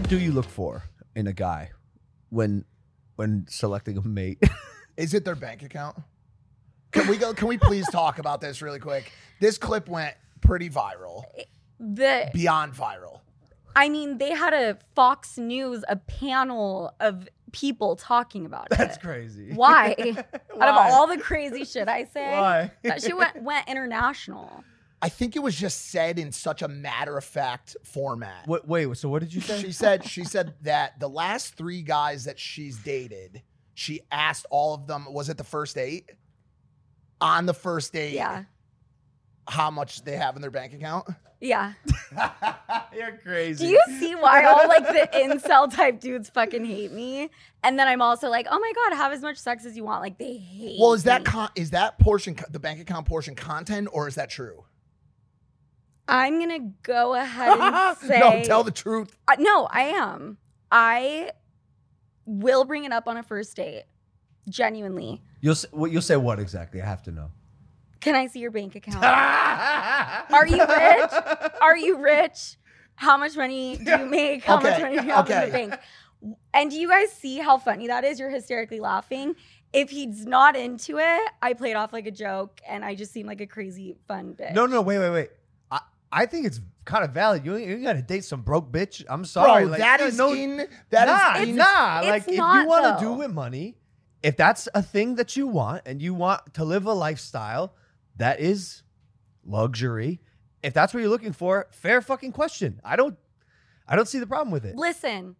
What do you look for in a guy when selecting a mate? Is it their bank account? Can we please talk about this really quick? This clip went pretty viral. Beyond viral. I mean, they had a Fox News, a panel of people talking about it. That's crazy. Why? Out of all the crazy shit I say, Why? that shit went international. I think it was just said in such a matter-of-fact format. Wait, so what did you say? She said that the last 3 guys that she's dated, she asked all of them, was it the first date? On the first date, yeah, how much they have in their bank account? Yeah. You're crazy. Do you see why all like the incel type dudes fucking hate me? And then I'm also like, oh my God, have as much sex as you want. Like they hate Well, is me. that portion, the bank account portion content, or is that true? I'm going to go ahead and say. No, tell the truth. No, I am. I will bring it up on a first date. Genuinely. You'll say what exactly? I have to know. Can I see your bank account? Are you rich? Are you rich? How much money do you make? How much money do you have in the bank? And do you guys see how funny that is? You're hysterically laughing. If he's not into it, I play it off like a joke and I just seem like a crazy fun bitch. No, wait. I think it's kind of valid. You gotta date some broke bitch. I'm sorry. Bro, like, that is in. That is nah. Like it's if not, you want though. to do with money, if that's a thing that you want and you want to live a lifestyle that is luxury, if that's what you're looking for, fair fucking question. I don't see the problem with it. Listen,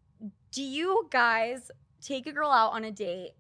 do you guys take a girl out on a date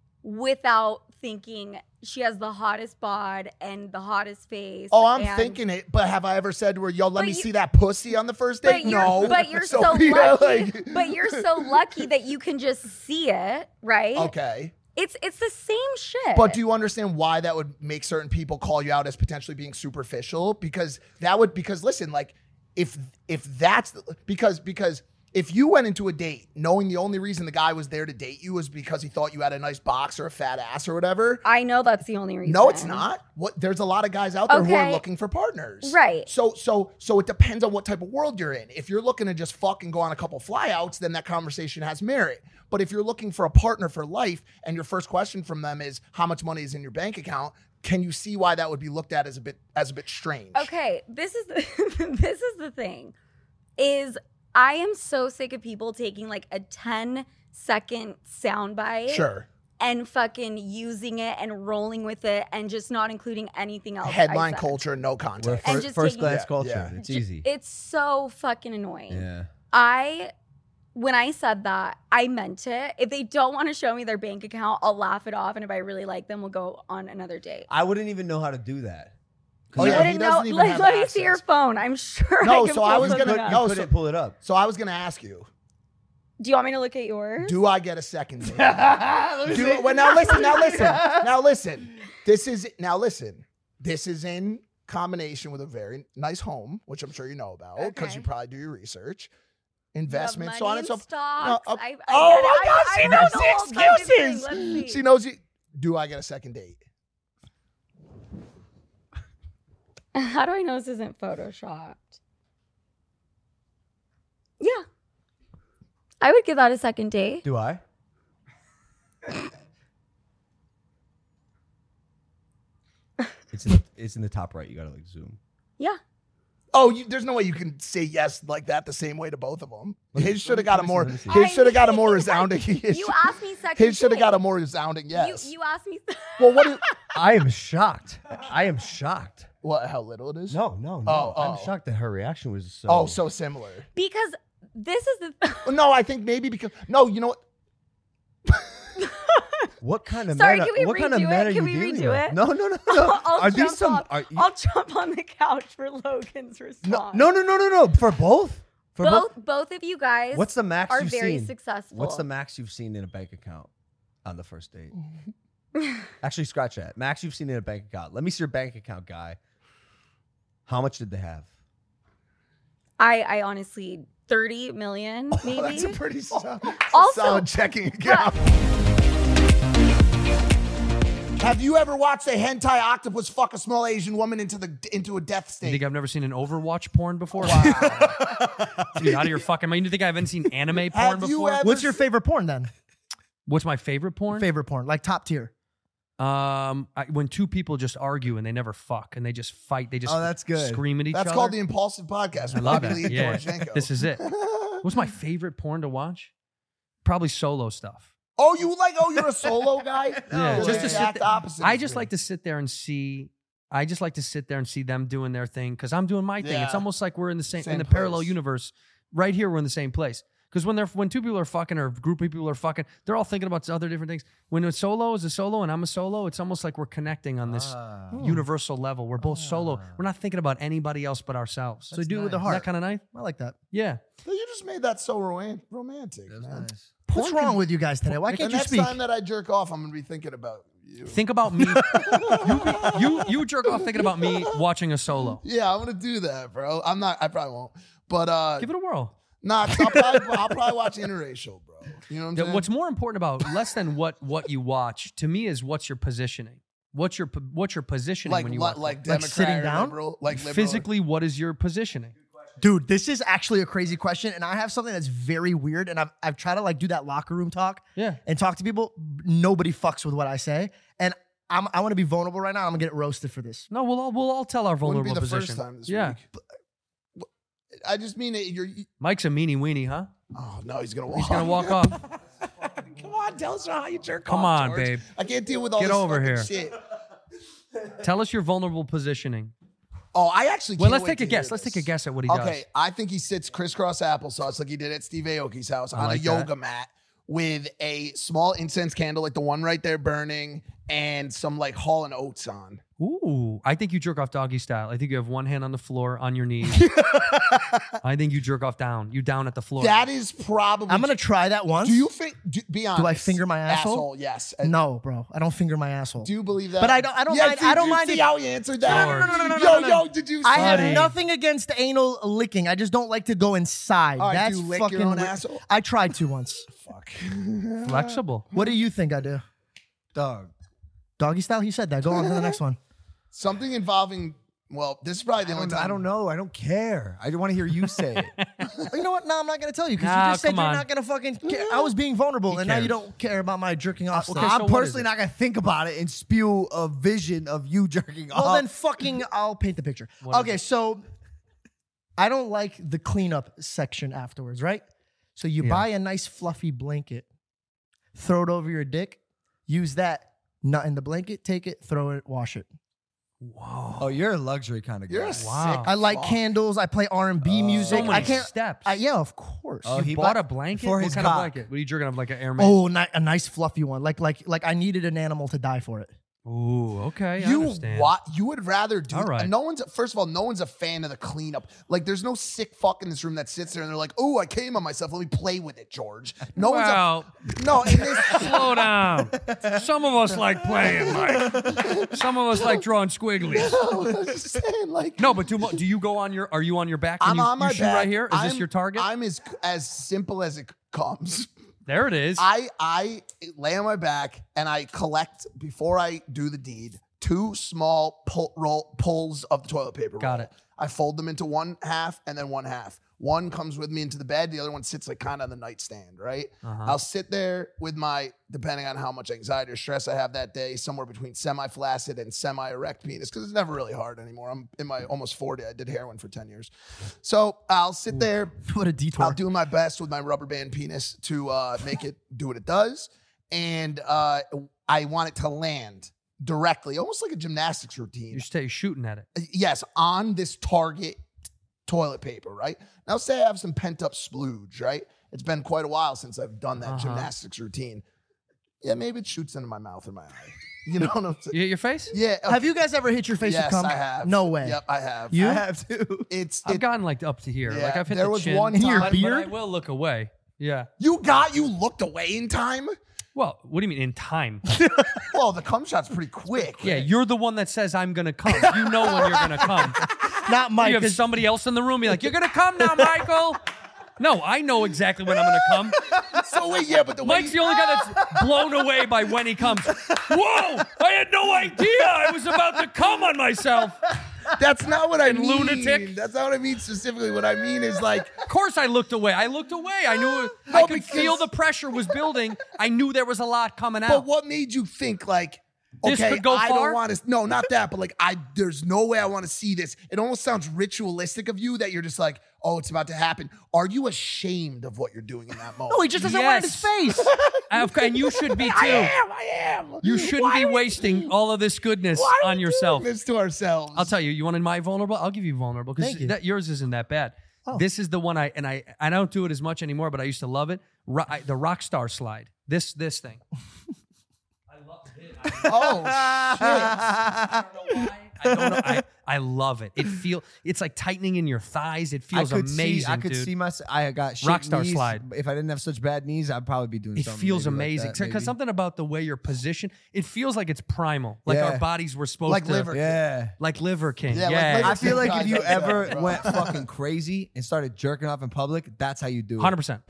without thinking she has the hottest bod and the hottest face? Oh, I'm and- thinking it, but have I ever said to her, yo, let me see that pussy on the first date? No. But you're so Sophia, lucky. But you're so lucky that you can just see it, right? Okay. It's the same shit. But do you understand why that would make certain people call you out as potentially being superficial? Because listen, like if that's because if you went into a date knowing the only reason the guy was there to date you was because he thought you had a nice box or a fat ass or whatever. I know that's the only reason. No, it's not. There's a lot of guys out there who are Okay. looking for partners. Right. So it depends on what type of world you're in. If you're looking to just fucking go on a couple flyouts, then that conversation has merit. But if you're looking for a partner for life and your first question from them is how much money is in your bank account, can you see why that would be looked at as a bit strange? Okay, this is the thing. Is I am so sick of people taking like a 10-second soundbite. Sure. And fucking using it and rolling with it and just not including anything else. Headline I said. culture, no context. And just First taking- glance Yeah, culture. yeah. It's easy. It's so fucking annoying. Yeah. When I said that, I meant it. If they don't want to show me their bank account, I'll laugh it off. And if I really like them, we'll go on another date. I wouldn't even know how to do that. Oh, You yeah, he wouldn't know. doesn't even have Let me see your access. phone. I'm sure. No, I can so I pull was something gonna up. no, Couldn't pull it up. So I was gonna ask you, Do you want me to look at yours? do I get a second date? Now listen. This is in combination with a very nice home, which I'm sure you know about because you probably do your research. Investments, so on and so forth. Stocks. No, I oh get it. my God, I she know knows the the whole fucking thing. excuses. Let's see. She knows you. Do I get a second date? How do I know this isn't photoshopped? Yeah. I would give that a second date. Do I? It's in the top right. You gotta like zoom. Yeah. Oh, there's no way you can say yes like that the same way to both of them. His should have got a more. let me see. His should have got a more resounding. You asked me second His should have got a date. more resounding yes. You asked me. Well, what? Is, I am shocked. I am shocked. what? How little it is? No. Oh. I'm shocked that her reaction was so. Oh, so similar. Because this is the. No, I think maybe because you know what? What kind of Sorry, men? can we What kind of redo men it? are Can you we dealing redo with? it? No. I'll Are jump these some? off. Are you, I'll jump on the couch for Logan's response. no. For both. For Both of you guys. What's the max are you've very seen? successful. What's the max you've seen in a bank account on the first date? Actually, scratch that. Max you've seen in a bank account. Let me see your bank account, guy. How much did they have? I honestly 30 million maybe. That's a pretty solid, Also- solid checking account. Have you ever watched a hentai octopus fuck a small Asian woman into a death You state? think I've never seen an Overwatch porn before? Dude, out of your fucking mind. You think I haven't seen anime porn before? What's your favorite porn then? What's my favorite porn? Favorite porn, like top tier. When two people just argue and they never fuck and they just fight, they just that's good. scream at each other. That's called the Impulsive Podcast. I With love Bobby that. Lee and Yeah, Doroshenko. this is it. What's my favorite porn to watch? Probably solo stuff. Oh, you're a solo guy? Yeah, You're just the to sit exact there. opposite. I just like to sit there and see. I just like to sit there and see them doing their thing because I'm doing my thing. Yeah. It's almost like we're in the same in Same the parallel place. universe. Right here, we're in the same place. Because when two people are fucking or a group of people are fucking, they're all thinking about other different things. When a solo is a solo and I'm a solo, it's almost like we're connecting on this universal level. We're both solo. We're not thinking about anybody else but ourselves. So do it with the Isn't heart. that kind of nice? I like that. Yeah. You just made that so romantic, man. What's wrong with you guys today? Why can't the you next speak? time that I jerk off, I'm gonna be thinking about you. Think about me. you jerk off thinking about me watching a solo. Yeah, I'm gonna do that, bro. I'm not. I probably won't. But give it a whirl. Nah, I'll probably watch interracial, bro. You know what I'm saying? What's more important about less than what you watch to me is what's your positioning. What's your positioning like when you watch? like it? Democrat sitting or down? liberal, like liberal. Physically, what is your positioning? Dude, this is actually a crazy question, and I have something that's very weird, and I've tried to like do that locker room talk, and talk to people. Nobody fucks with what I say, and I want to be vulnerable right now. I'm gonna get roasted for this. No, we'll all tell our Wouldn't vulnerable be the position. first time this yeah, week. I just mean that you're. Mike's a meanie weenie, huh? Oh no, he's gonna walk. He's gonna walk off. Come on, tell us how you jerk Come off. on, George. babe. I can't deal with all Get this over fucking here. shit. Tell us your vulnerable positioning. Oh, I actually. Well, Can't let's wait take a to hear guess. Let's this. take a guess at what he Okay, does. I think he sits crisscross applesauce like he did at Steve Aoki's house I on like a that. yoga mat with a small incense candle like the one right there burning and some like Hall and Oates on. Ooh, I think you jerk off doggy style. I think you have one hand on the floor, on your knees. I think you jerk off down. You down at the floor. That is probably. I'm gonna try that once. Do you think? Be honest. Do I finger my asshole? Yes. No, bro. I don't finger my asshole. Do you believe that? But I don't. I don't Yeah, mind. did I don't you mind. see if- how he answered that? No. Did you? I see have that? nothing against anal licking. I just don't like to go inside. All right, That's do you lick fucking. your own weird. asshole? I tried to once. Fuck. Flexible. What do you think I do? Dog. Doggy style. He said that. Go on to the next one. Something involving. Well, this is probably the only time. I don't know. I don't care. I want to hear you say it. You know what? No, I'm not gonna tell you because Nah, you just said come you're on. not gonna fucking care. I was being vulnerable, He and now you cares. don't care about my jerking off stuff. I'm personally not going to think about it and spew a vision of you jerking off. Well, then fucking I'll paint the picture. Okay, so I don't like the cleanup section afterwards, right? So you buy a nice fluffy blanket, throw it over your dick, use that, nut in the blanket, take it, throw it, wash it. Whoa. Oh, you're a luxury kind of guy. You're a sick. I like fuck. candles. I play R&B music. So many I can't. steps. Yeah, of course. Oh, you he bought bought- a blanket? for What his kind cock. of blanket? What are you jerking off, like an airman? Oh, a nice fluffy one. Like I needed an animal to die for it. Ooh, okay. I You understand. You would rather do. All right. No one's. First of all, no one's a fan of the cleanup. Like, there's no sick fuck in this room that sits there and they're like, "Oh, I came on myself. Let me play with it, George." No Well, one's. No, in this. slow down. Some of us like playing, Mike. Some of us like drawing squigglies. No, I was just saying, like. No, but do you go on your? Are you on your back? And I'm you, on my you shoot back. right here. Is this I'm- your target? I'm as simple as it comes. There it is. I lay on my back and I collect before I do the deed 2 small pulls of the toilet paper. Got roll. it. I fold them into one half and then one half. One comes with me into the bed. The other one sits like kind of on the nightstand, right? Uh-huh. I'll sit there with my, depending on how much anxiety or stress I have that day, somewhere between semi-flaccid and semi-erect penis, because it's never really hard anymore. I'm in my almost 40. I did heroin for 10 years. So I'll sit there. What a detour. I'll do my best with my rubber band penis to make it do what it does. And I want it to land directly, almost like a gymnastics routine. You stay shooting at it. Yes, on this target toilet paper, right? Now, say I have some pent up splooge, right? It's been quite a while since I've done that gymnastics routine. Yeah, maybe it shoots into my mouth or my eye. You know what I'm saying? You hit your face? Yeah. Have you guys ever hit your face Yes, with cum? I have. No way. Yep, I have. You? I have too. I've gotten like up to here. Yeah, Like I've hit there the was chin. one In your time- But I beard? will look away. Yeah. You looked away in time? Well, what do you mean in time? Well, the cum shot's pretty quick. Yeah, you're the one that says I'm gonna come. You know when you're gonna come. Not Mike. You have 'cause- somebody else in the room. Be like, you're gonna come now, Michael. No, I know exactly when I'm gonna come. So wait, yeah, but the way Mike's the only guy that's blown away by when he comes. Whoa! I had no idea I was about to come on myself. That's not what I mean. Lunatic. That's not what I mean specifically. What I mean is like, of course I looked away. I knew I could feel the pressure was building. I knew there was a lot coming out. But what made you think like, This okay, could go I far? don't want to. No, not that. But like, there's no way I want to see this. It almost sounds ritualistic of you that you're just like, oh, it's about to happen. Are you ashamed of what you're doing in that moment? No, he just doesn't want it in his face. And you should be too. I am. You shouldn't be wasting all of this goodness on yourself. This to ourselves. I'll tell you. You wanted my vulnerable? I'll give you vulnerable because yours isn't that bad. This is the one I don't do it as much anymore, but I used to love it. The Rockstar slide. This thing. Oh shit! I don't know. I love it. It's like tightening in your thighs. It feels amazing. I could dude. see I got shit Rockstar knees. slide. If I didn't have such bad knees, I'd probably be doing It something. feels maybe amazing like that, because maybe. something about the way you're positioned. It feels like it's primal. Like Yeah. our bodies were supposed Like to. Liver King. Yeah. Like Liver King. Yeah, Yeah. like I feel like if you ever went fucking crazy and started jerking off in public, that's how you do it. 100%.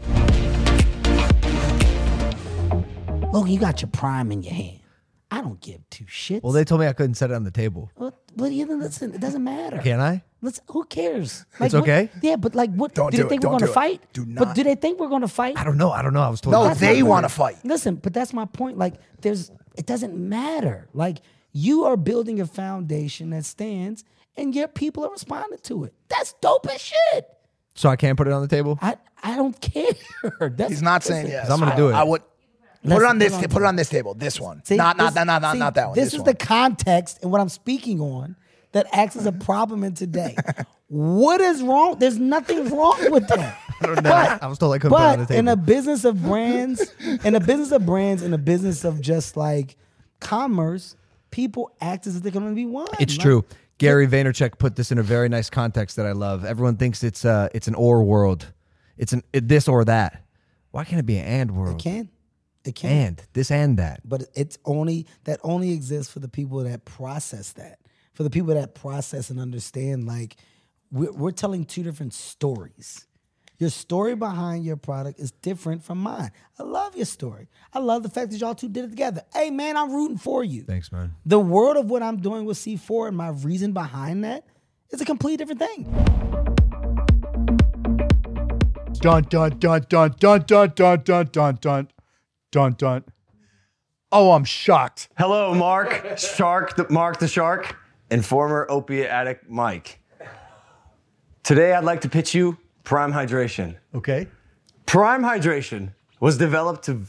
Look, you got your prime in your hand. I don't give two shits. Well, they told me I couldn't set it on the table. But you know, listen, it doesn't matter. Can I? Who cares? It's okay? Yeah, but like, what? Don't do do they it. think Don't we're do gonna it. fight? Do But not. do they think we're gonna fight? I don't know. I was told. No, That's they my want to point. fight. Listen, but that's my point. Like, it doesn't matter. Like, you are building a foundation that stands, and yet people are responding to it. That's dope as shit. So I can't put it on the table? I don't care. He's not saying yes. 'Cause I'm gonna do it. I would put Listen, it on this. put it on Put it on this table. This one. See, not this- that one. This is one. the context and what I'm speaking on that acts as a problem in today. What is wrong? There's nothing wrong with that. I don't know. I was told I couldn't put it on the But table. in a business of brands, in a business of just like commerce, people act as if they're going to be one. It's Like, true. Gary Vaynerchuk put this in a very nice context that I love. Everyone thinks it's an or world. It's this or that. Why can't it be an and world? It can. And this and that. But that only exists for the people that process that. For the people that process and understand, like, we're telling two different stories. Your story behind your product is different from mine. I love your story. I love the fact that y'all two did it together. Hey, man, I'm rooting for you. Thanks, man. The world of what I'm doing with C4 and my reason behind that is a completely different thing. Dun dun dun dun dun dun dun dun dun dun dun dun. Oh, I'm shocked. Hello, Mark the Shark, and former opiate addict Mike. Today, I'd like to pitch you Prime Hydration. Okay. Prime Hydration was developed to.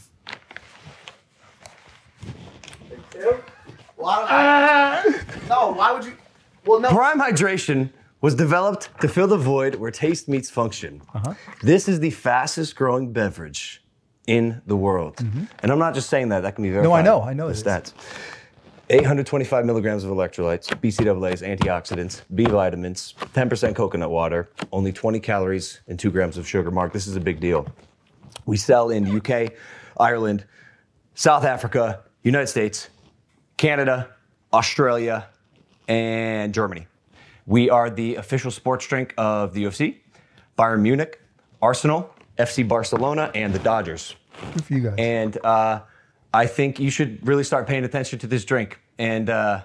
No, why would you? Well, no. Prime Hydration was developed to fill the void where taste meets function. This is the fastest growing beverage in the world. And I'm not just saying that, that can be verified. No, I know the this. stats. 825 milligrams of electrolytes, BCAAs, antioxidants, B vitamins, 10% coconut water, only 20 calories, and 2 grams of sugar. Mark, this is a big deal. We sell in the UK, Ireland, South Africa, United States, Canada, Australia, and Germany. We are the official sports drink of the UFC, Bayern Munich, Arsenal, FC Barcelona, and the Dodgers. Good for you guys. And I think you should really start paying attention to this drink. And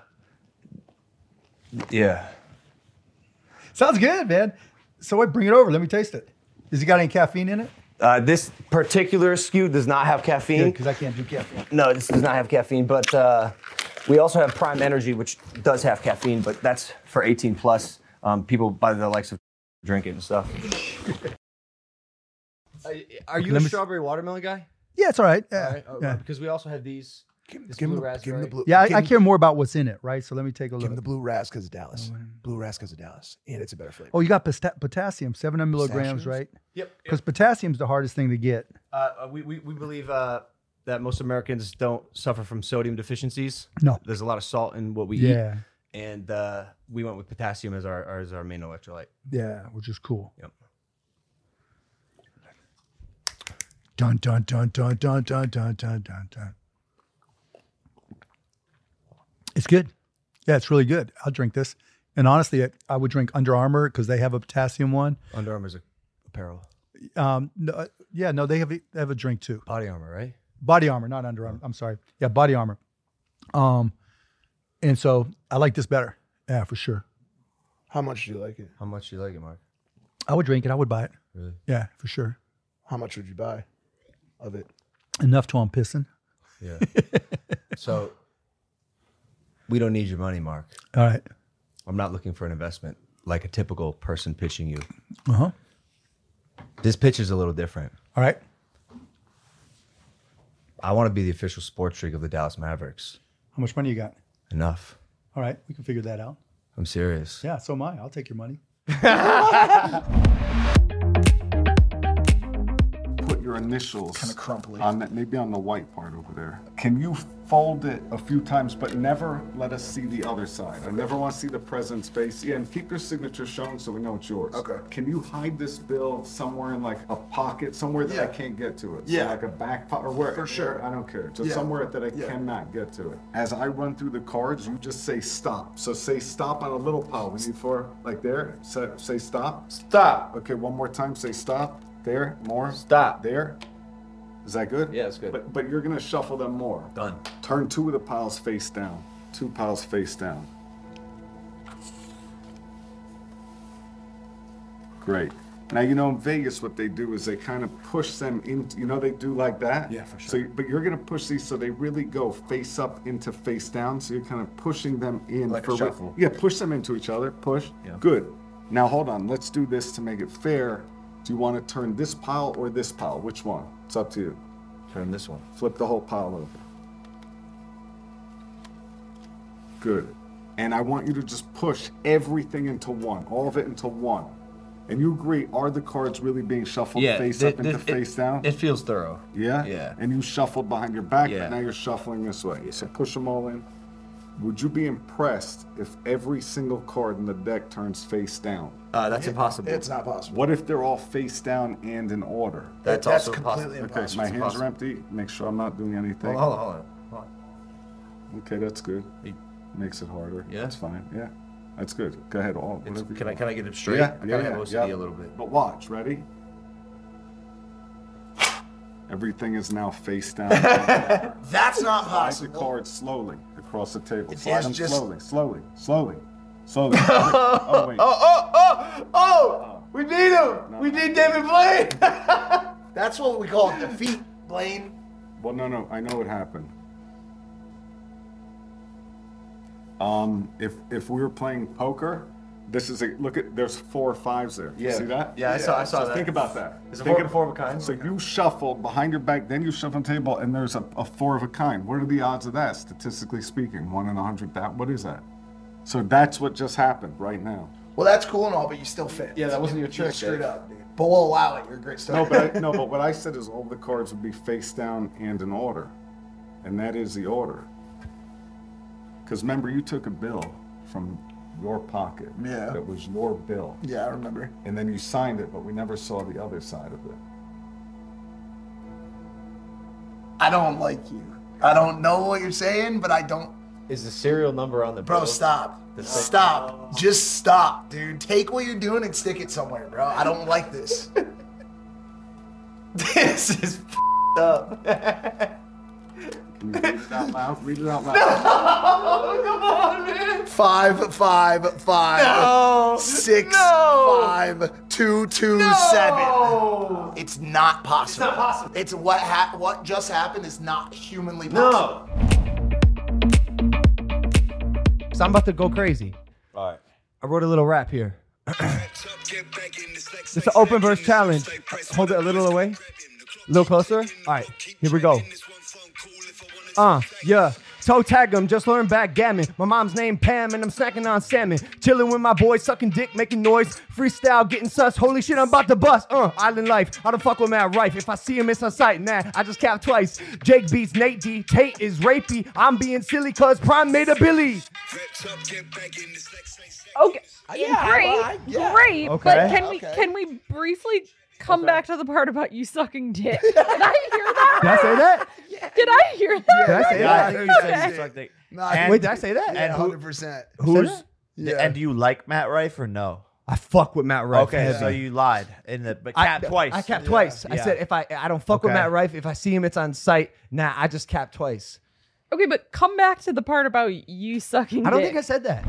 yeah. Sounds good, man. So wait, bring it over. Let me taste it. Has it got any caffeine in it? This particular SKU does not have caffeine. Because I can't do caffeine. No, this does not have caffeine, but we also have Prime Energy, which does have caffeine, but that's for 18 plus. People by the likes of drink it and stuff. Are you Let a me- strawberry watermelon guy? Yeah, it's all right. All Yeah. right, yeah. because we also have these. This give him blue the- raspberry. give him the blue. Yeah, I Give him- care more about what's in it, right? So let me take a Give look. him the blue ras because of Dallas. Blue ras because of Dallas, and it's a better flavor. Oh, you got potassium, 700 milligrams, Pistachios? right? Yep. Because potassium's the hardest thing to get. We believe that most Americans don't suffer from sodium deficiencies. No. There's a lot of salt in what we Yeah. eat. And we went with potassium as our main electrolyte. Yeah, which is cool. Yep. Dun dun dun dun dun dun dun dun dun dun. It's good. Yeah, it's really good. I'll drink this. And honestly, I would drink Under Armour because they have a potassium one. Under Armour's apparel. No, yeah, no, they have a drink too. Body Armor, right? Body Armor, not Under Armour. I'm sorry. Yeah, Body Armor. And so I like this better. Yeah, for sure. How much do you like it? How much do you like it, Mark? I would drink it. I would buy it. Really? Yeah, for sure. How much would you buy of it? Enough till I'm pissing. Yeah. So we don't need your money, Mark. All right. I'm not looking for an investment like a typical person pitching you. Uh-huh. This pitch is a little different. All right. I want to be the official sports drink of the Dallas Mavericks. How much money you got? Enough. All right, we can figure that out. I'm serious. Yeah, so am I. I'll take your money. Put your initials Kinda crumply. on that, maybe on the white part over there. Can you fold it a few times, but never let us see the other side? I never want to see the president's face. Yeah, and keep your signature shown so we know it's yours. Okay. Can you hide this bill somewhere in like a pocket, somewhere that I can't get to it? So Yeah. like a back pocket or where? For sure. I don't care. Just Yeah. somewhere that I Yeah. cannot get to it. As I run through the cards, you just say stop. So say stop on a little pile. We need for like there. Say stop. Stop. Okay, one more time. Say stop. There. More. Stop. There. Is that good? Yeah, it's good. But you're gonna shuffle them more. Done. Turn 2 of the piles face down. 2 piles face down. Great. Now you know in Vegas what they do is they kind of push them into. You know they do like that. Yeah, for sure. So, but you're gonna push these so they really go face up into face down. So you're kind of pushing them in Like a shuffle. Yeah, push them into each other. Push. Yeah. Good. Now hold on. Let's do this to make it fair. Do you want to turn this pile or this pile? Which one? It's up to you. Turn this one. Flip the whole pile over. Good. And I want you to just push everything into one, all of it into one. And you agree, are the cards really being shuffled face up into face down? It feels thorough. Yeah? Yeah. And you shuffled behind your back, Yeah. but now you're shuffling this way. So push them all in. Would you be impressed if every single card in the deck turns face down? That's impossible. It's not possible. What if they're all face down and in order? That's also completely impossible. impossible. Okay, my hands impossible. are empty. Make sure I'm not doing anything. Hold on. Okay, that's good. Makes it harder. Yeah? That's fine. Yeah, that's good. Go ahead. Can I get it straight? Yeah, I kinda have OCD a little bit. But watch, ready? Everything is now face down. That's not Slide possible. the cards slowly across the table. It Slide is them just- slowly. Oh, wait. We need him. We need David Blaine. That's what we call defeat, Blaine. Well, no, I know what happened. If we were playing poker, this is there's 4 or 5s there. You Yeah. see that? Yeah, I saw So that. think about that. Is it Think 4 of a kind? So you shuffled behind your back, then you shuffle on the table, and there's a 4 of a kind. What are the odds of that, statistically speaking? 1 in 100. What is that? So that's what just happened right now. Well, that's cool and all, but you still fit. Yeah, that wasn't your You trick, screwed Dave. up, dude. But we'll allow it. You're a great No, starter. but what I said is all the cards would be face down and in order, and that is the order. Because remember, you took a bill from your pocket. Yeah. That was your bill. Yeah, I remember. And then you signed it, but we never saw the other side of it. I don't like you. I don't know what you're saying, but I don't. Is the serial number on the Bro, bill? stop. The same- Stop. Just stop, dude. Take what you're doing and stick it somewhere, bro. I don't like this. This is up. Can you read it out loud? Read it out loud. No, come on, man. 5, 5, 5. No. 6, No. 5, 2, 2, 7. It's not possible. It's not possible. It's what just happened is not humanly possible. No. So I'm about to go crazy. All right. I wrote a little rap here. It's an open verse challenge. Hold it a little away. A little closer. All right, here we go. Yeah. Toe tag 'em, just learn backgammon. My mom's name Pam and I'm snacking on salmon. Chilling with my boys, sucking dick, making noise. Freestyle, getting sus. Holy shit, I'm about to bust. Island life. I don't fuck with Matt Rife. If I see him, it's on sight. Nah, I just cap twice. Jake beats Nate D. Tate is rapey. I'm being silly cause Prime made a Billy. Okay. Yeah, great. Okay. But can we briefly come back to the part about you sucking dick? Did I hear that? Did I say that? Did I hear that? Did I say Yeah, I that? think you said you sucked dick. Wait, did I say that? And who- 100%. Who's? Yeah. And do you like Matt Rife or no? I fuck with Matt Rife. Okay, heavy. so you lied but capped twice. I capped twice. I Yeah. said if I don't fuck with Okay. Matt Rife, if I see him, it's on site. Nah, I just capped twice. Okay, but come back to the part about you sucking I don't dick. think I said that.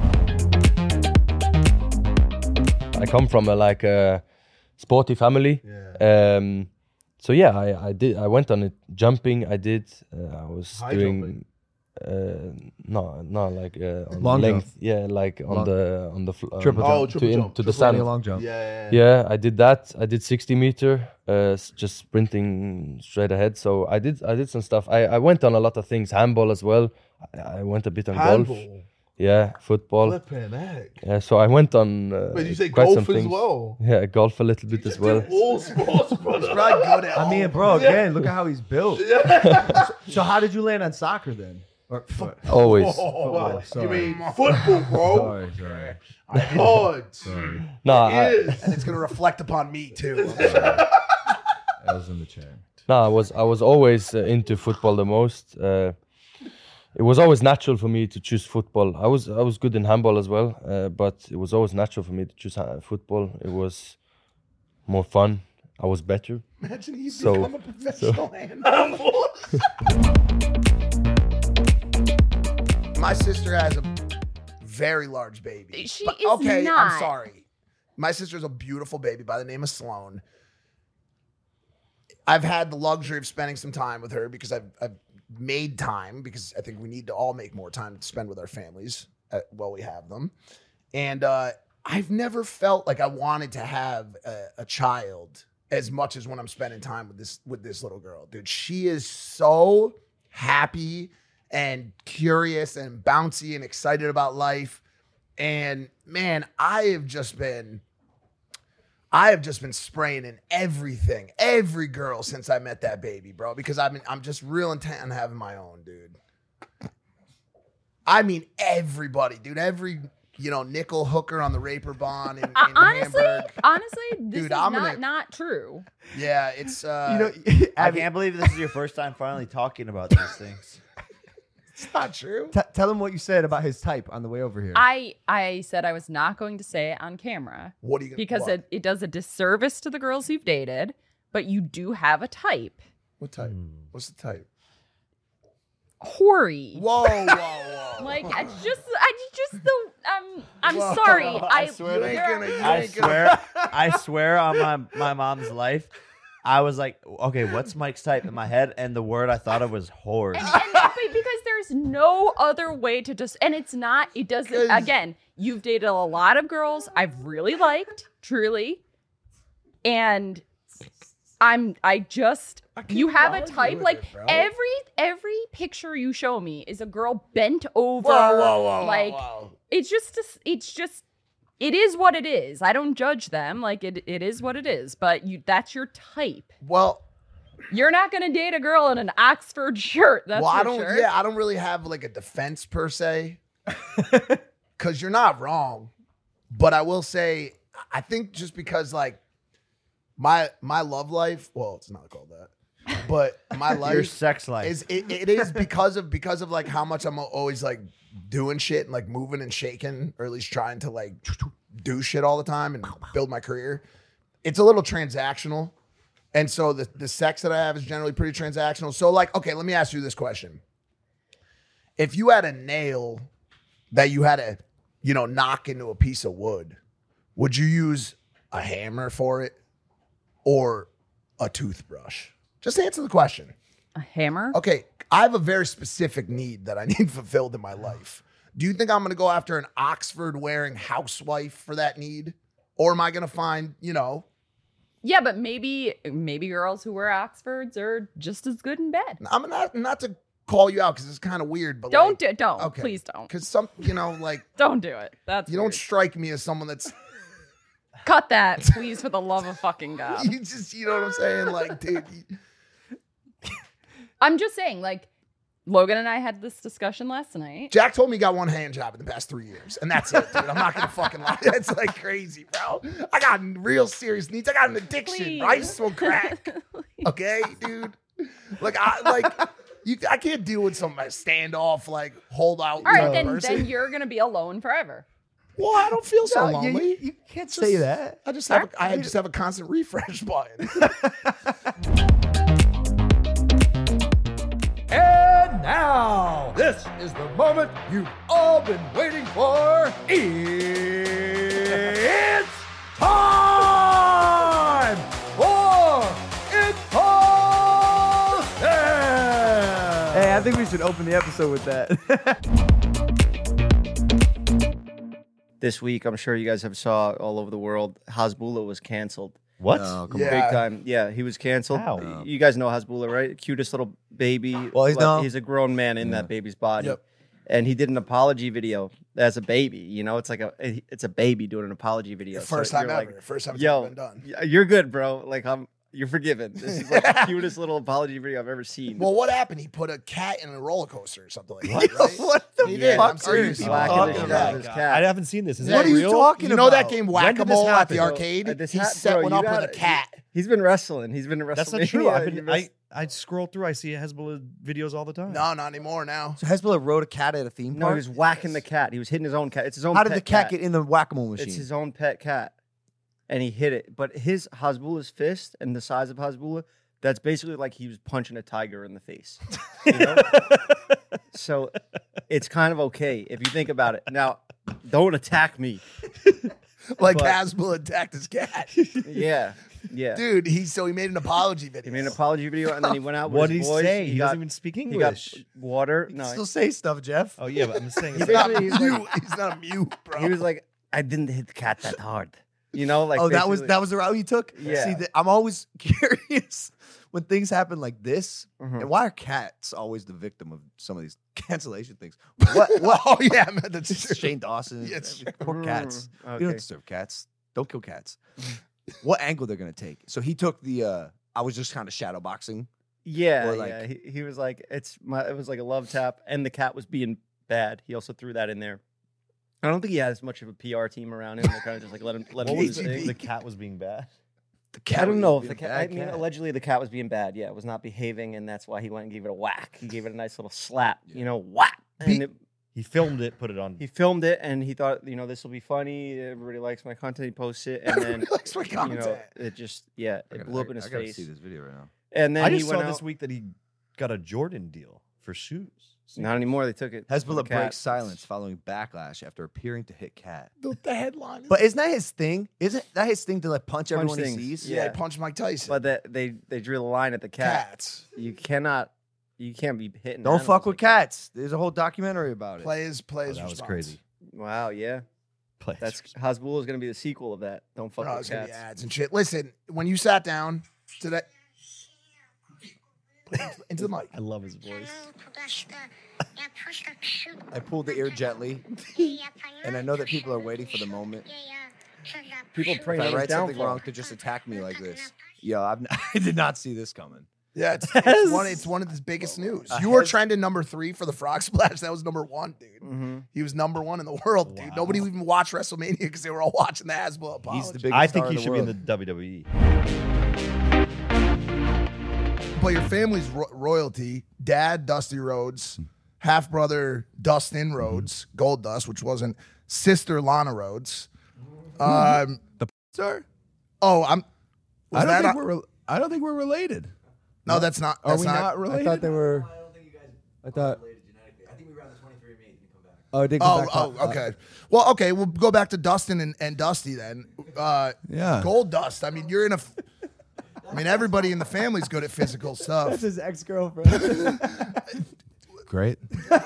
I come from a sporty family. So yeah, I went on it jumping. I did. I was High jumping. No, on Long length. jump. Yeah, like on the Triple jump. triple jump. to the Triple sand. long jump. Yeah, I did that. I did 60 meter, just sprinting straight ahead. So I did some stuff. I went on a lot of things. Handball as well. I went a bit on golf. Yeah, football. Flipping heck. Yeah, so I went on. Wait, you say quite golf some as things. well? Yeah, golf a little bit as well. All sports, brother. Probably good at I mean, bro, again, look at how he's built. So how did you land on soccer then? Or Always. Oh, wow. You sorry. mean football, bro? Sorry. God. No, It is. And it's gonna reflect upon me too. That was in the chair. No, I was always into football the most. It was always natural for me to choose football. I was good in handball as well, but it was always natural for me to choose football. It was more fun. I was better. Imagine he So- become a professional so- handball. My sister has a very large baby. She But- is okay, not. I'm sorry. My sister's a beautiful baby by the name of Sloane. I've had the luxury of spending some time with her because I've made time, because I think we need to all make more time to spend with our families while we have them. And I've never felt like I wanted to have a child as much as when I'm spending time with this little girl. Dude, she is so happy and curious and bouncy and excited about life. And man, I have just been spraying in every girl since I met that baby, bro, because I'm just real intent on having my own, dude. I mean, everybody, dude, every, nickel hooker on the Raper Bond in honestly, this Dude, is I'm not true. Yeah, it's I can't believe this is your first time finally talking about these things. It's not true. Tell him what you said about his type on the way over here. I said I was not going to say it on camera. What are you gonna Because what? it does a disservice to the girls you've dated, but you do have a type. What type? What's the type? Hoary. Whoa. Like I just I'm Whoa. sorry. I swear on my mom's life, I was like, okay, what's Mike's type in my head? And the word I thought of was whore. but because there's no other way to just, and it doesn't, again, you've dated a lot of girls I've really liked, truly. And you have a type, like every picture you show me is a girl bent over. Whoa. It is what it is. I don't judge them. Like it is what it is, but that's your type. Well, you're not going to date a girl in an Oxford shirt. That's well, for sure. I don't really have like a defense per se, because you're not wrong. But I will say, I think just because like my love life, well, it's not called that, but my life, Your sex life. is it is because of like how much I'm always like doing shit and like moving and shaking, or at least trying to like do shit all the time and build my career. It's a little transactional. And so the sex that I have is generally pretty transactional. So like, okay, let me ask you this question. If you had a nail that you had to, knock into a piece of wood, would you use a hammer for it or a toothbrush? Just answer the question. A hammer? Okay, I have a very specific need that I need fulfilled in my life. Do you think I'm going to go after an Oxford wearing housewife for that need? Or am I going to find, Yeah, but maybe girls who wear Oxfords are just as good in bed. I'm not to call you out because it's kind of weird, but Don't like, don't. okay. Please don't. Because some, like Don't do it. That's you don't strike me as someone that's cut that, please, for the love of fucking God. you know what I'm saying? Like, dude, I'm just saying, like, Logan and I had this discussion last night. Jack told me he got one hand job in the past 3 years, and that's it, dude. I'm not gonna fucking lie. That's like crazy, bro. I got real serious needs. I got an addiction. Please. Bro. I used to smoke crack. Okay, dude. I can't deal with some standoff, like hold out. All right, type then person. you're gonna be alone forever. Well, I don't feel so No, lonely. you can't say that. I just have a constant refresh button. And now, this is the moment you've all been waiting for. It's time for Impulse. Hey, I think we should open the episode with that. This week, I'm sure you guys have saw all over the world, Hasbulla was canceled. What? No, Big time. Yeah, he was canceled. How? You guys know Hasbulla, right? Cutest little baby. Well, he's a grown man in that baby's body. Yep. And he did an apology video as a baby. You know, it's a baby doing an apology video. First So time you're ever. like, First time it's yo, ever been done. You're good, bro. Like, you're forgiven. This is like the cutest little apology video I've ever seen. Well, what happened? He put a cat in a roller coaster or something like that, right? What the He did. fuck I'm serious. are you Whacking talking the shit about? out of his cat. I haven't seen this. Is What that are you real? talking about? You know that game When did this Whack-A-Mole at the happen? arcade? This He hat- set bro, one you up with a gotta- cat. He's been wrestling. He's been wrestling. That's not true. Yeah, I scroll through. I see Hezbollah videos all the time. No, not anymore now. So Hezbollah rode a cat at a theme No, park? he was whacking the cat. He was hitting his own cat. It's his own How pet did the cat get in the whack-a-mole machine? It's his own pet cat. And he hit it. But his Hasbulla's fist and the size of Hasbulla, that's basically like he was punching a tiger in the face. You know? So it's kind of okay if you think about it. Now, don't attack me. Like But- Hasbulla attacked his cat. Yeah. Yeah. Dude, he made an apology video. He made an apology video and then he went out with What his did he boys. say? He got- doesn't even speak He got English. water. You No, still say stuff, Jeff. Oh yeah, but I'm saying He it's basically- he's mute. like- He's not a mute, bro. he was like, I didn't hit the cat that hard. You know, like Oh, that was basically- the route he took? Yeah. See, I'm always curious when things happen like this, and why are cats always the victim of some of these cancellation things? What? Oh, yeah, man, that's true. Shane Dawson. Yes, Poor cats. You Okay. don't deserve cats. Don't kill cats. What angle they're gonna take? So he took the. I was just kind of shadow boxing. Yeah, Or, like- yeah. He was like, it was like a love tap, and the cat was being bad. He also threw that in there. I don't think he has much of a PR team around him. They kind of just like let him What do was his thing. the cat was being bad? The I don't know if was the being a cat. I bad mean, cat. allegedly the cat was being bad. Yeah, it was not behaving, and that's why he went and gave it a whack. He gave it a nice little slap. You know, whack. And He filmed it, put it on. he filmed it, and he thought, this will be funny. Everybody likes my content. He posts it, and then likes my content. it just it blew up in his I gotta face. see this video right now. And then I he just went saw out. this week that he got a Jordan deal for shoes. Not anymore. They took it. Hezbollah the cat. breaks silence following backlash after appearing to hit cat. The headline. But isn't that his thing? Isn't that his thing to like punch everyone things. he sees? Yeah, Yeah. he punched Mike Tyson. But that they drew the line at the cat. Cats. You can't be hitting. Don't animals fuck with like cats. There's a whole documentary about it. Players That was response. crazy. that. Wow, yeah. That's Hasbulla is going to be the sequel of that. Don't fuck No, with it's gonna be cats. ads and shit. Listen, when you sat down today, into the mic. I love his voice. I pulled the ear gently, and I know that people are waiting for the moment. People praying If I on his write something downfall. wrong to just attack me like this. Yo, I did not see this coming. Yeah, it's one of his biggest news. You were trending number 3 for the Frog Splash. That was number 1, dude. Mm-hmm. He was number 1 in the world, dude. Nobody even watched WrestleMania because they were all watching the Hasbulla apology. He's the biggest I think star he in should the be in world. the WWE. But your family's royalty, dad, Dusty Rhodes, half brother, Dustin Rhodes, Gold Dust, which wasn't, sister, Lana Rhodes. Sir? Oh, I don't think we're related. No, that's not. Are That's we not related? I thought they were. I thought. I think we ran the 23andMe. You come back. Oh, it did come back. Okay. Well, okay. We'll go back to Dustin and Dusty then. Yeah. Gold Dust. I mean, you're in a. I mean, everybody in the family's good at physical That's stuff. his ex-girlfriend. Great.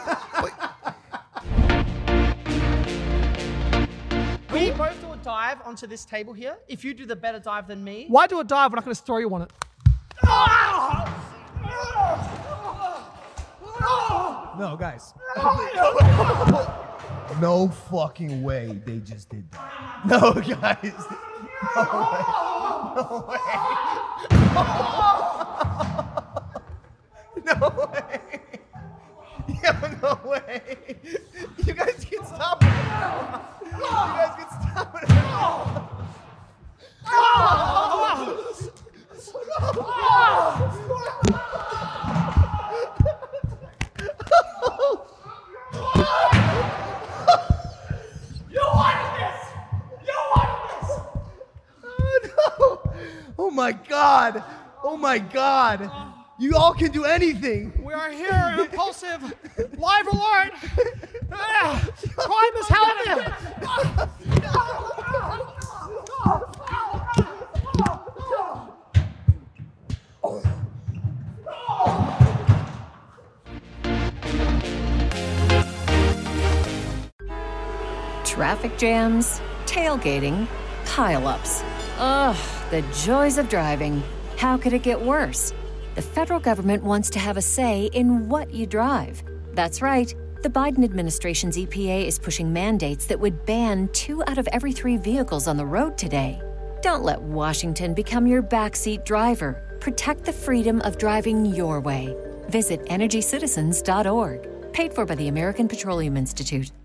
We both do a dive onto this table here. If you do the better dive than me. Why do a dive when I can just throw you on it? No, guys. No fucking way they just did that. No, guys. No way. Yo, no way. You guys can stop it now. You guys can stop it now. You want my God. Oh my God. You all can do anything. We are here, Impulsive. Live alert. Crime is happening. Traffic jams, tailgating, pileups. Ugh, the joys of driving. How could it get worse? The federal government wants to have a say in what you drive. That's right. The Biden administration's EPA is pushing mandates that would ban 2 out of every 3 vehicles on the road today. Don't let Washington become your backseat driver. Protect the freedom of driving your way. Visit EnergyCitizens.org. Paid for by the American Petroleum Institute.